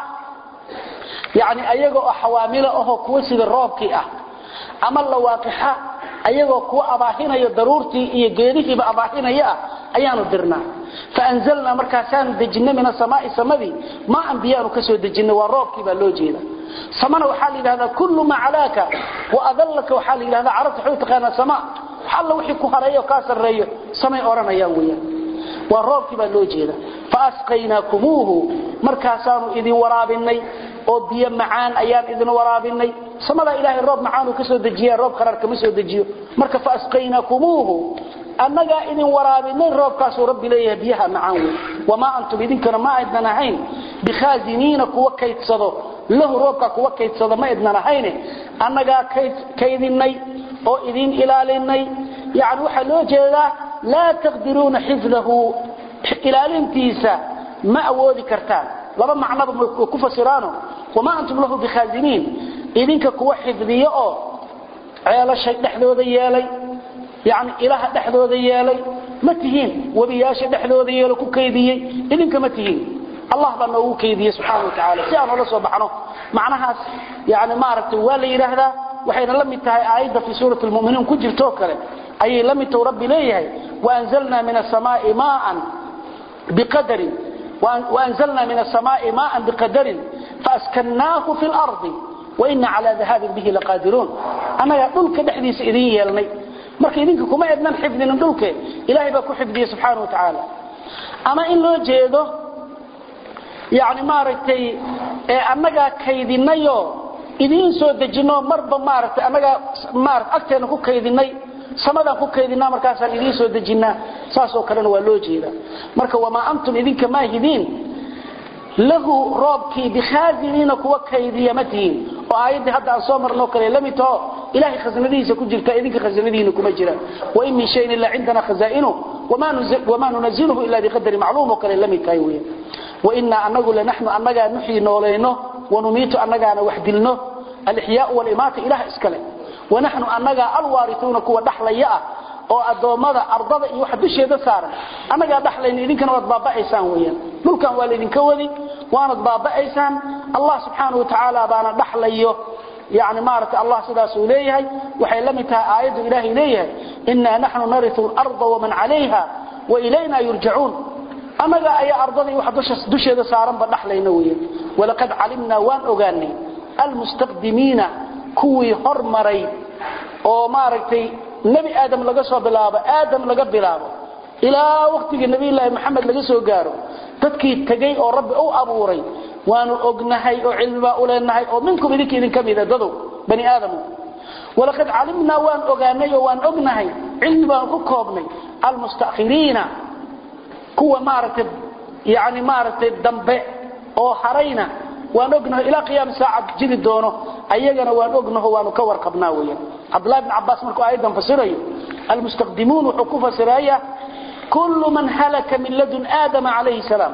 يعني ايغو حوامل او كو سيده روبكي اه اما لواقحه ايغو كو اباهينيو ضرورتي iyo geedihiiba abaahinaya ayaanu dirnaa faanzalna markaasan dejinna min samaa'i samadi ma anbiyaanu ka soo dejinna waa roobkii ba loo jeeda samana waxa la yiraahdaa kullu ma alaka wa adallaka waxa la yiraahdaa arabta xuu taqaana samaa xalla wixii ku hareeyo ka sareeyo samay oranayaan weeyaan waa roobkii ba loo jeeda faasqaynakumuhu markaasaanu idin waraabinay oo biyo macaan ayaan idin waraabinay samada ilaahay roob macaan uu ka soo dejiyaa roob qarar kama soo dejiyo marka faasqaynakumuhu annaga idin waraabinay roobkaas oo rabbi leeyahay biyaha macaan wama antum idinkana ma aydna ahayn bikhaziniina kuwa kaydsado lahu roobka kuwa kaydsado ma aydna ahayn annaga kaydinay oo idin ilaalinay yaani waxa loo jeedaa la taqdiruuna hifdahu ilaalintiisa ma awoodi kartaan laba macnaba ku fasiraano wama antum lahu bikhazinin idinka kuwa xifdiyo oo ceelashay dhaxdooda yeelay yaani ilaaha dhaxdooda yeelay ma tihiin wabiyaasha dhaxdooda yeelo ku kaydiyay idinka ma tihiin allah baa noo kaydiyay subhanahu wa ta'ala si aan la soo baxno macnahaas yaani ma aragtay wala yiraahdaa waxayna la mid tahay aayada fi suurat al-mu'minun ku jirto kale ay la mid tahay rabbi leeyahay wa anzalna minas samaa'i maa'an biqadri وأنزلنا من السماء ماء بقدر فأسكناه في الأرض وإن على ذهاب به لقادرون أنا يقولك دحديث إذن يلني مركا إذنك كما يدنان حفظنا ندولك إلهي باكو حفظه سبحانه وتعالى أما إن لو جيده يعني ما رأيتي أنك كيدنيو إذن سوى دجنو مربا ما رأيتي أنك ما رأيت أكتر أنكو كيدني samadan ku kaydina markaas aan idin soo dejinaa saasoo kale waa loo jeeda marka wama antum idinka ma hidin lahu rabki bikhazinin kuwa kaydiyamatiin oo aayada hadda aan soo marno kale lamito ilaahi khaznadiisa ku jirta idinka khaznadiina kuma jira wa in min shay'in illa indana khazainu wama nunzil wama nunziluhu illa biqadri ma'lum kale lamito weey wa inna anagu la nahnu anaga nuhi nooleeno wa numitu anaga wahdilno al-ihya wal imat ilaah iskale ونحن أننا الوارثون كوا دحليا أو أدومدا أرضا يوحد الشيء صار أننا دحلين إذن كانوا بابا إنسان ويا ملكا والدين كودي وأنا بابا إنسان الله سبحانه وتعالى بانا دحليه يعني مارت الله سدا سوليه وحيلمتها آيات إله إليه إنا نحن نرث الأرض ومن عليها وإلينا يرجعون أننا أي أرضا يوحد الشيء صار بدحلين ويا ولقد علمنا وان أغاني المستقدمين kuwii hormaray oo maaragtay nabi aadam laga soo bilaabo aadam laga bilaabo ilaa waqtiga nabi ilaahi maxamed laga soo gaaro dadkii tagay oo rabbi uu abuuray waanu ognahay oo cilmiba u leenahay oo minkum idinka idin kamida dadu bani aadam walaqad alimna waan ogaanay oo waan ognahay cilmiba ku koobnay almustakhirina kuwa maaragtay yaani maaragtay dambe oo harayna waan ognahay ila qiyaam saacad jiri doono ayagana waan ognahay waanu ka warqabnaa weeyaan Abdullah ibn Abbas markuu aydan fasirayo almustaqdimun wuxuu fasiraya kullu man halaka min ladun adam alayhi salam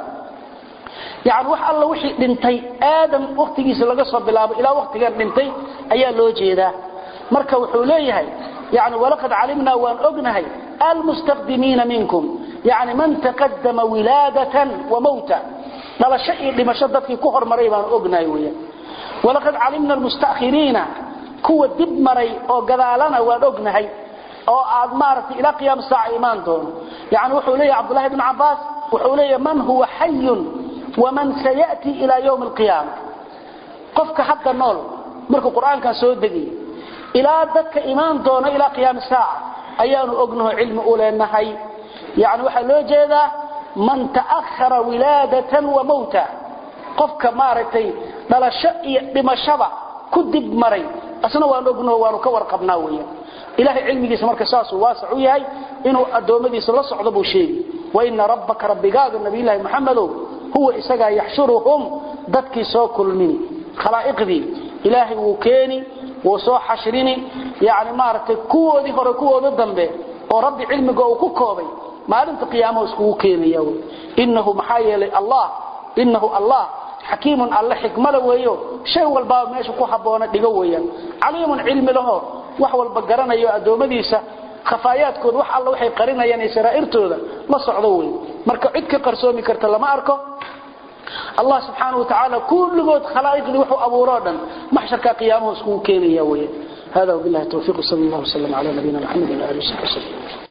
yaani wax alla wixii dhintay aadam waqtigiisa laga soo bilaabo ila waqtigan dhintay ayaa loo jeedaa marka wuxuu leeyahay yaani walaqad alimna waan ognahay almustaqdimin minkum yaani man taqaddama wiladatan wa mauta dala shay dhimasho dadkii ku hormaray baan ognahay weeyaan walaqad alimna almustakhirina kuwa dib maray oo gadaalana waan ognahay oo aad maartay ila qiyaam saa'a iimaan doon yaani wuxuu leeyahay Abdullah ibn Abbas wuxuu leeyahay man huwa hayyun wa man sayati ila yawm alqiyamah qofka hadda nool markuu quraanka soo degay إلى ذلك إيمان دون إلى قيام الساعة أيان أقنه علم أولى النهي يعني وحلو جيدا من تأخر ولادة وموتا قفك مارتي بلا شيء بما شبع كدب مري أصلا وأن أقنه وأن كور قبناوية إلهي علمي سمرك ساس واسع وياي إنه أدومدي سلص عضبو شيء وإن ربك رب قاد النبي الله محمد هو إساقا يحشرهم ذاتك سوكل مني خلائق ذي إلهي وكيني وسو حشريني يعني مارتي كوة ذي فركوة ضدن به ورب علمك وكوكوبي ما لنت قيامه اسكوه كيني يوي إنه محايا لله إنه الله حكيم الله حكمه ويو شيء والباب ماشي كو حبونا دغويا عليم علم له wax walba garanayo adoomadiisa khafaayaadkood wax alla waxay qarinayaan israa'irtooda ma socdo way marka cid ka qarsoomi karta lama arko Allah subhanahu wa ta'ala kulligood khalaa'iqdi wuxuu abuurodan mahsharka qiyaamaha isku keenaya way hada billahi tawfiq sallallahu alayhi wa sallam ala nabiyina muhammad wa alihi wa sahbihi